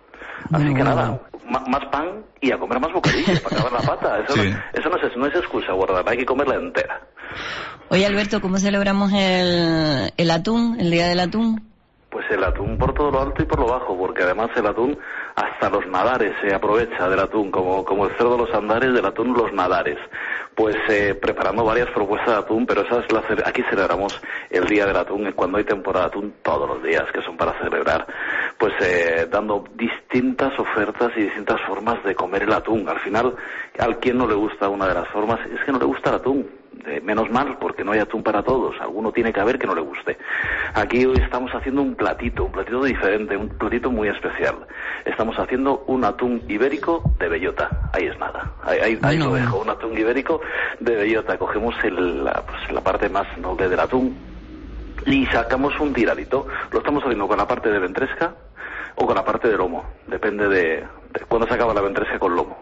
Así que nada, ma- más pan y a comer más bocadillos para acabar la pata. Eso, Sí. no, eso no, es, no es excusa guardarla, hay que comerla entera. Oye, Alberto, ¿cómo celebramos el, el atún, el Día del Atún? Pues el atún por todo lo alto y por lo bajo, porque además el atún, hasta los nadares se aprovecha del atún, como, como el cerdo los andares, del atún los nadares. Pues eh, preparando varias propuestas de atún, pero esa es la, ce- aquí celebramos el Día del Atún, cuando hay temporada de atún todos los días, que son para celebrar, pues eh, dando distintas ofertas y distintas formas de comer el atún. Al final, al quien no le gusta una de las formas, es que no le gusta el atún. Eh, menos mal, porque no hay atún para todos. Alguno tiene que haber que no le guste. Aquí hoy estamos haciendo un platito, un platito diferente, un platito muy especial. Estamos haciendo un atún ibérico de bellota. Ahí es nada. Ahí, ahí, ahí lo dejo, un atún ibérico de bellota. Cogemos el, la, pues, la parte más noble del atún y sacamos un tiradito. Lo estamos haciendo con la parte de ventresca o con la parte de lomo. Depende de, de cuándo se acaba la ventresca con lomo, ¿no? Depende.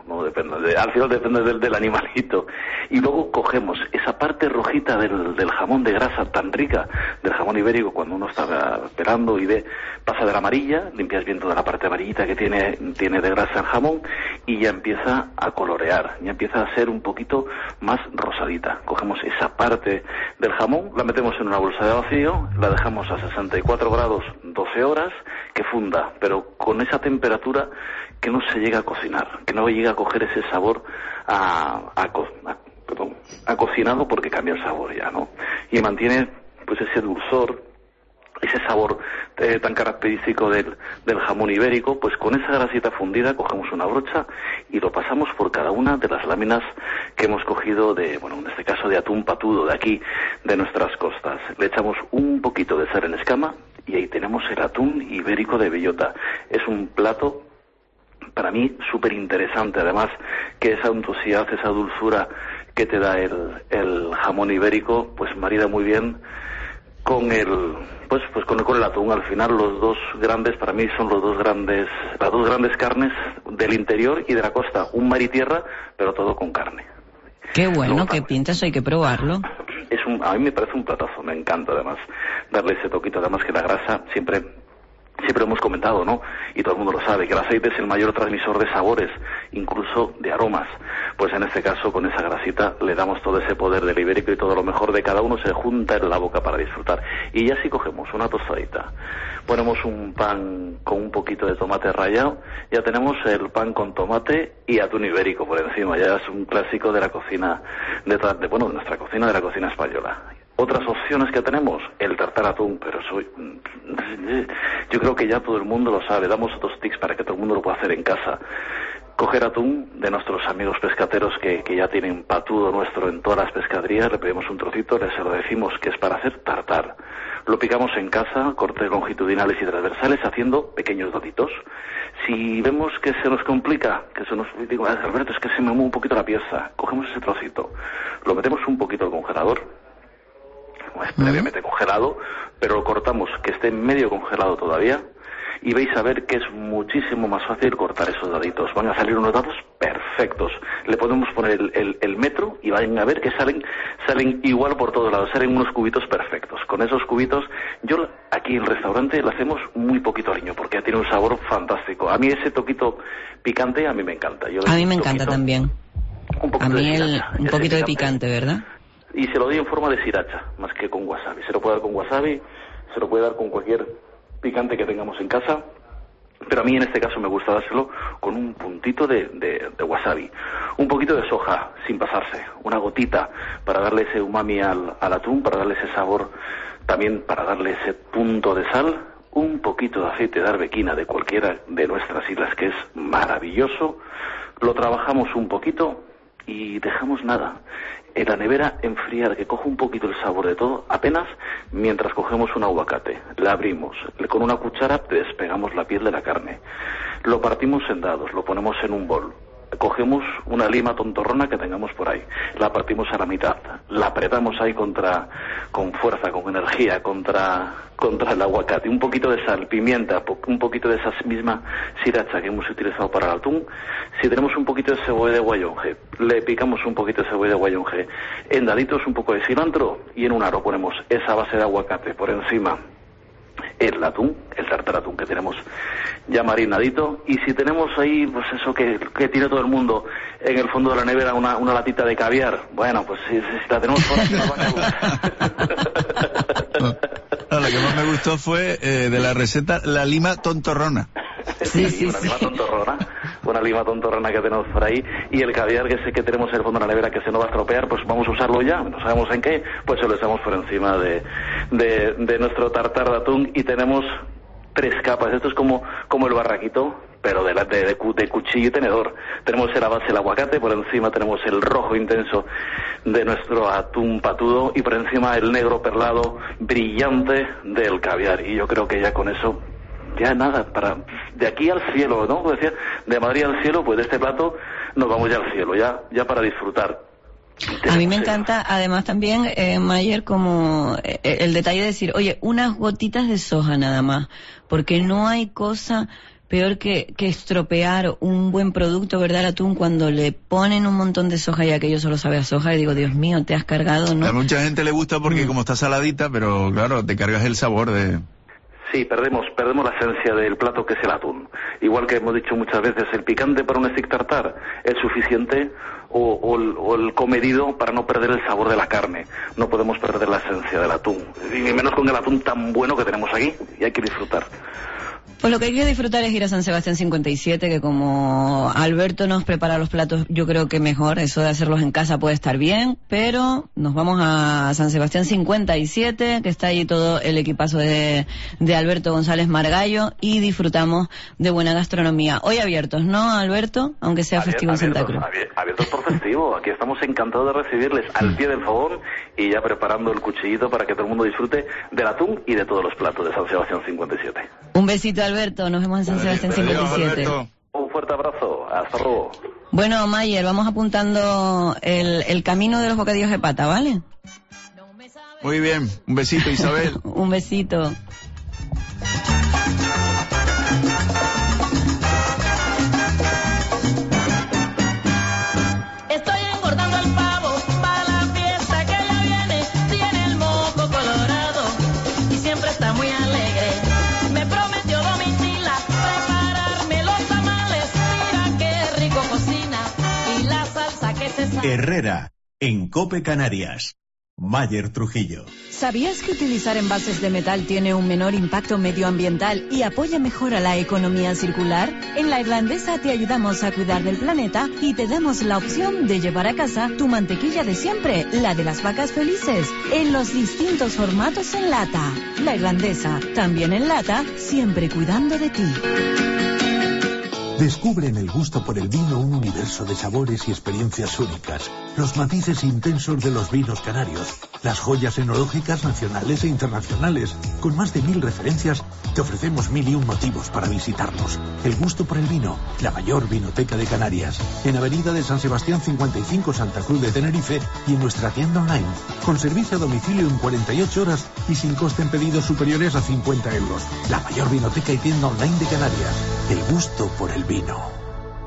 bueno, de, al final depende del, del animalito. Y luego cogemos esa parte rojita del, del jamón de grasa tan rica, del jamón ibérico, cuando uno está esperando y ve, pasa de la amarilla, limpias bien toda la parte amarillita que tiene, tiene de grasa el jamón, y ya empieza a colorear, ya empieza a ser un poquito más rosadita. Cogemos esa parte del jamón, la metemos en una bolsa de vacío, la dejamos a sesenta y cuatro grados doce horas, que funda, pero con esa temperatura que no se llega a cocinar, que no llega a coger ese sabor a, a, a, perdón, a cocinado, porque cambia el sabor ya, ¿no? Y mantiene pues ese dulzor, ese sabor eh, tan característico del, del jamón ibérico. Pues con esa grasita fundida cogemos una brocha y lo pasamos por cada una de las láminas que hemos cogido de, bueno, en este caso de atún patudo de aquí, de nuestras costas. Le echamos un poquito de sal en escama y ahí tenemos el atún ibérico de bellota. Es un plato para mí súper interesante, además que esa untuosidad, esa dulzura que te da el, el jamón ibérico, pues marida muy bien con el pues pues con el, con el atún. Al final los dos grandes para mí son los dos grandes las dos grandes carnes del interior y de la costa, un mar y tierra, pero todo con carne. Qué bueno, qué pinta, eso hay que probarlo. Es un, a mí me parece un platazo, me encanta además darle ese toquito, además que la grasa siempre Siempre hemos comentado, ¿no? Y todo el mundo lo sabe, que el aceite es el mayor transmisor de sabores, incluso de aromas. Pues en este caso, con esa grasita, le damos todo ese poder del ibérico y todo lo mejor de cada uno se junta en la boca para disfrutar. Y ya si cogemos una tostadita, ponemos un pan con un poquito de tomate rallado, ya tenemos el pan con tomate y atún ibérico por encima. Ya es un clásico de la cocina, de, de bueno, de nuestra cocina, de la cocina española. Otras opciones que tenemos, el tartar atún, pero soy, yo creo que ya todo el mundo lo sabe. Damos otros tips para que todo el mundo lo pueda hacer en casa. Coger atún de nuestros amigos pescateros que, que ya tienen patudo nuestro en todas las pescaderías, le pedimos un trocito, les lo decimos que es para hacer tartar. Lo picamos en casa, cortes longitudinales y transversales, haciendo pequeños daditos. Si vemos que se nos complica, que se nos digo, Alberto, es que se me mueve un poquito la pieza, cogemos ese trocito, lo metemos un poquito al congelador, es previamente congelado, pero lo cortamos que esté medio congelado todavía, y vais a ver que es muchísimo más fácil cortar esos daditos. Van a salir unos dados perfectos. Le podemos poner el, el, el metro y van a ver que salen salen igual por todos lados, salen unos cubitos perfectos. Con esos cubitos, yo aquí en el restaurante le hacemos muy poquito aliño, porque tiene un sabor fantástico. A mí ese toquito picante, a mí me encanta. Yo a mí me encanta también. Un a mí el, un poquito de picante, ¿verdad? Y se lo doy en forma de sriracha, más que con wasabi. Se lo puede dar con wasabi, se lo puede dar con cualquier picante que tengamos en casa, pero a mí en este caso me gusta dárselo con un puntito de, de, de wasabi. Un poquito de soja, sin pasarse, una gotita, para darle ese umami al, al atún, para darle ese sabor, también para darle ese punto de sal, un poquito de aceite de arbequina de cualquiera de nuestras islas, que es maravilloso. Lo trabajamos un poquito y dejamos nada en la nevera enfriar, que coja un poquito el sabor de todo, apenas, mientras cogemos un aguacate, la abrimos, con una cuchara despegamos la piel de la carne, lo partimos en dados, lo ponemos en un bol, cogemos una lima tontorrona que tengamos por ahí, la partimos a la mitad, la apretamos ahí contra, con fuerza, con energía, contra, contra el aguacate, un poquito de sal, pimienta, un poquito de esa misma sriracha que hemos utilizado para el atún. Si tenemos un poquito de cebolla de guayonje, le picamos un poquito de cebolla de guayonje, en daditos un poco de cilantro, y en un aro ponemos esa base de aguacate por encima, el atún, el tartar atún que tenemos ya marinadito. Y si tenemos ahí, pues eso que, que tiene todo el mundo en el fondo de la nevera, una, una latita de caviar, bueno, pues si, si la tenemos por aquí, nos van a gustar. No, lo que más me gustó fue eh, de la receta la lima tontorrona. Sí, sí, una sí. lima tontorrona, una lima tontorrona que tenemos por ahí, y el caviar que sé que tenemos en el fondo de la nevera que se nos va a estropear, pues vamos a usarlo ya, no sabemos en qué, pues se lo echamos por encima de, de, de nuestro tartar de atún, y tenemos tres capas. Esto es como, como el barraquito, pero de, la, de, de, de cuchillo y tenedor. Tenemos en la base el aguacate, por encima tenemos el rojo intenso de nuestro atún patudo, y por encima el negro perlado brillante del caviar. Y yo creo que ya con eso, ya nada, para de aquí al cielo, ¿no? Como decía, de Madrid al cielo, pues de este plato nos vamos ya al cielo, ya, ya para disfrutar. A mí me encanta, además también, eh, Mayer, como eh, el detalle de decir, oye, unas gotitas de soja nada más, porque no hay cosa peor que, que estropear un buen producto, ¿verdad, el atún? Cuando le ponen un montón de soja y aquello solo sabe a soja, y digo, Dios mío, te has cargado, ¿no? A mucha gente le gusta porque mm. como está saladita, pero claro, te cargas el sabor de... Sí, perdemos, perdemos la esencia del plato que es el atún. Igual que hemos dicho muchas veces, el picante para un steak tartar es suficiente, o, o, el, o el comedido para no perder el sabor de la carne. No podemos perder la esencia del atún, y ni menos con el atún tan bueno que tenemos aquí, y hay que disfrutar. Pues lo que hay que disfrutar es ir a San Sebastián cincuenta y siete, que como Alberto nos prepara los platos, yo creo que mejor, eso de hacerlos en casa puede estar bien, pero nos vamos a San Sebastián cincuenta y siete, que está allí todo el equipazo de, de Alberto González Margallo, y disfrutamos de buena gastronomía. Hoy abiertos, ¿no, Alberto? Aunque sea Abier, festivo en Santa Cruz. Abier, abiertos por festivo, aquí estamos encantados de recibirles al pie del fogón y ya preparando el cuchillito para que todo el mundo disfrute del atún y de todos los platos de San Sebastián cincuenta y siete. Un besito, Alberto, nos vemos en San Sebastián cincuenta y siete. Un fuerte abrazo, hasta luego. Bueno, Mayer, vamos apuntando el, el camino de los bocadillos de pata, ¿vale? Muy bien, un besito, Isabel. Un besito. Estoy engordando el pavo para la fiesta que ya viene, tiene el moco colorado y siempre está muy alegre. Me prometió Domitila prepararme los tamales, mira qué rico cocina y la salsa que se sabe. Herrera, en COPE Canarias. Mayer Trujillo. ¿Sabías que utilizar envases de metal tiene un menor impacto medioambiental y apoya mejor a la economía circular? En La Irlandesa te ayudamos a cuidar del planeta y te damos la opción de llevar a casa tu mantequilla de siempre, la de las vacas felices, en los distintos formatos en lata. La Irlandesa, también en lata, siempre cuidando de ti. Descubre en el gusto por el vino un universo de sabores y experiencias únicas, los matices intensos de los vinos canarios, las joyas enológicas nacionales e internacionales. Con más de mil referencias, te ofrecemos mil y un motivos para visitarnos. El gusto por el vino, la mayor vinoteca de Canarias, en Avenida de San Sebastián cincuenta y cinco, Santa Cruz de Tenerife, y en nuestra tienda online, con servicio a domicilio en cuarenta y ocho horas y sin coste en pedidos superiores a cincuenta euros. La mayor vinoteca y tienda online de Canarias. El gusto por el vino.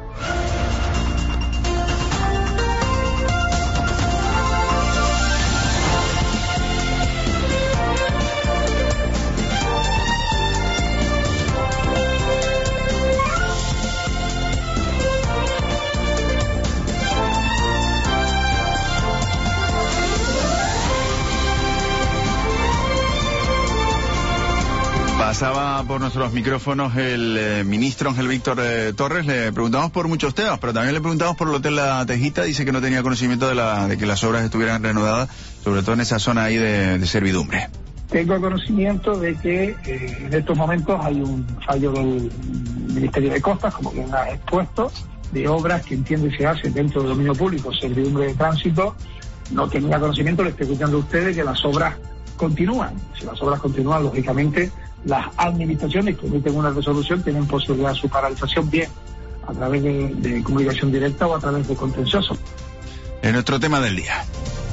Pasaba por nuestros micrófonos el eh, ministro Ángel Víctor eh, Torres. Le preguntamos por muchos temas, pero también le preguntamos por el Hotel La Tejita. Dice que no tenía conocimiento de, la, de que las obras estuvieran reanudadas, sobre todo en esa zona ahí de, de servidumbre. Tengo conocimiento de que eh, en estos momentos hay un fallo del Ministerio de Costas, como bien has expuesto, de obras que entiende se hacen dentro del dominio público, servidumbre de tránsito. No tenía conocimiento, le estoy escuchando a ustedes, que las obras continúan. Si las obras continúan, lógicamente, las administraciones que emiten una resolución tienen posibilidad de su paralización, bien a través de, de comunicación directa o a través de contencioso. Es nuestro tema del día.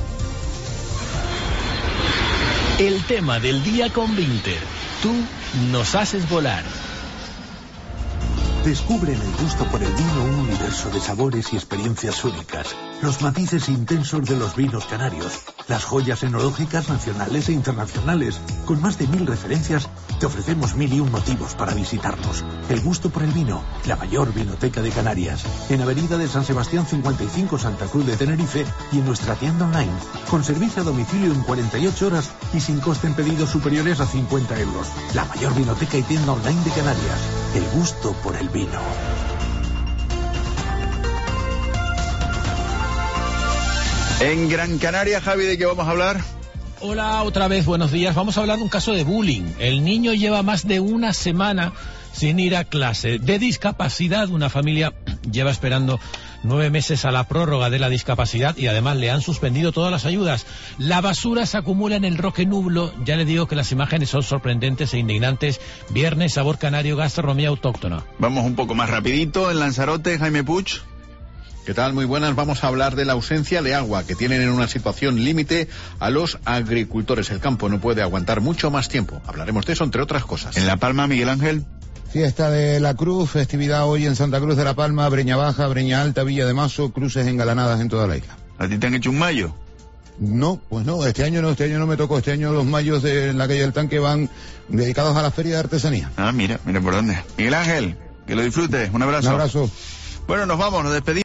El tema del día con Vinter. Tú nos haces volar. Descubre en el gusto por el vino un universo de sabores y experiencias únicas, los matices intensos de los vinos canarios, las joyas enológicas nacionales e internacionales. Con más de mil referencias, te ofrecemos mil y un motivos para visitarnos. El gusto por el vino, la mayor vinoteca de Canarias, en Avenida de San Sebastián cincuenta y cinco, Santa Cruz de Tenerife, y en nuestra tienda online, con servicio a domicilio en cuarenta y ocho horas y sin coste en pedidos superiores a cincuenta euros. La mayor vinoteca y tienda online de Canarias. El gusto por el vino. En Gran Canaria, Javi, ¿de qué vamos a hablar? Hola, otra vez, buenos días. Vamos a hablar de un caso de bullying. El niño lleva más de una semana sin ir a clase. De discapacidad, una familia lleva esperando nueve meses a la prórroga de la discapacidad y además le han suspendido todas las ayudas. La basura se acumula en el Roque Nublo. Ya le digo que las imágenes son sorprendentes e indignantes. Viernes, sabor canario, gastronomía autóctona. Vamos un poco más rapidito. En Lanzarote, Jaime Puig. ¿Qué tal? Muy buenas. Vamos a hablar de la ausencia de agua que tienen en una situación límite a los agricultores. El campo no puede aguantar mucho más tiempo. Hablaremos de eso, entre otras cosas. En La Palma, Miguel Ángel. Fiesta de la Cruz, festividad hoy en Santa Cruz de la Palma, Breña Baja, Breña Alta, Villa de Mazo, cruces engalanadas en toda la isla. ¿A ti te han hecho un mayo? No, pues no, este año no, este año no me tocó, este año los mayos de la calle del Tanque van dedicados a la feria de artesanía. Ah, mira, mira por dónde. Miguel Ángel, que lo disfrutes, un abrazo. Un abrazo. Bueno, nos vamos, nos despedimos.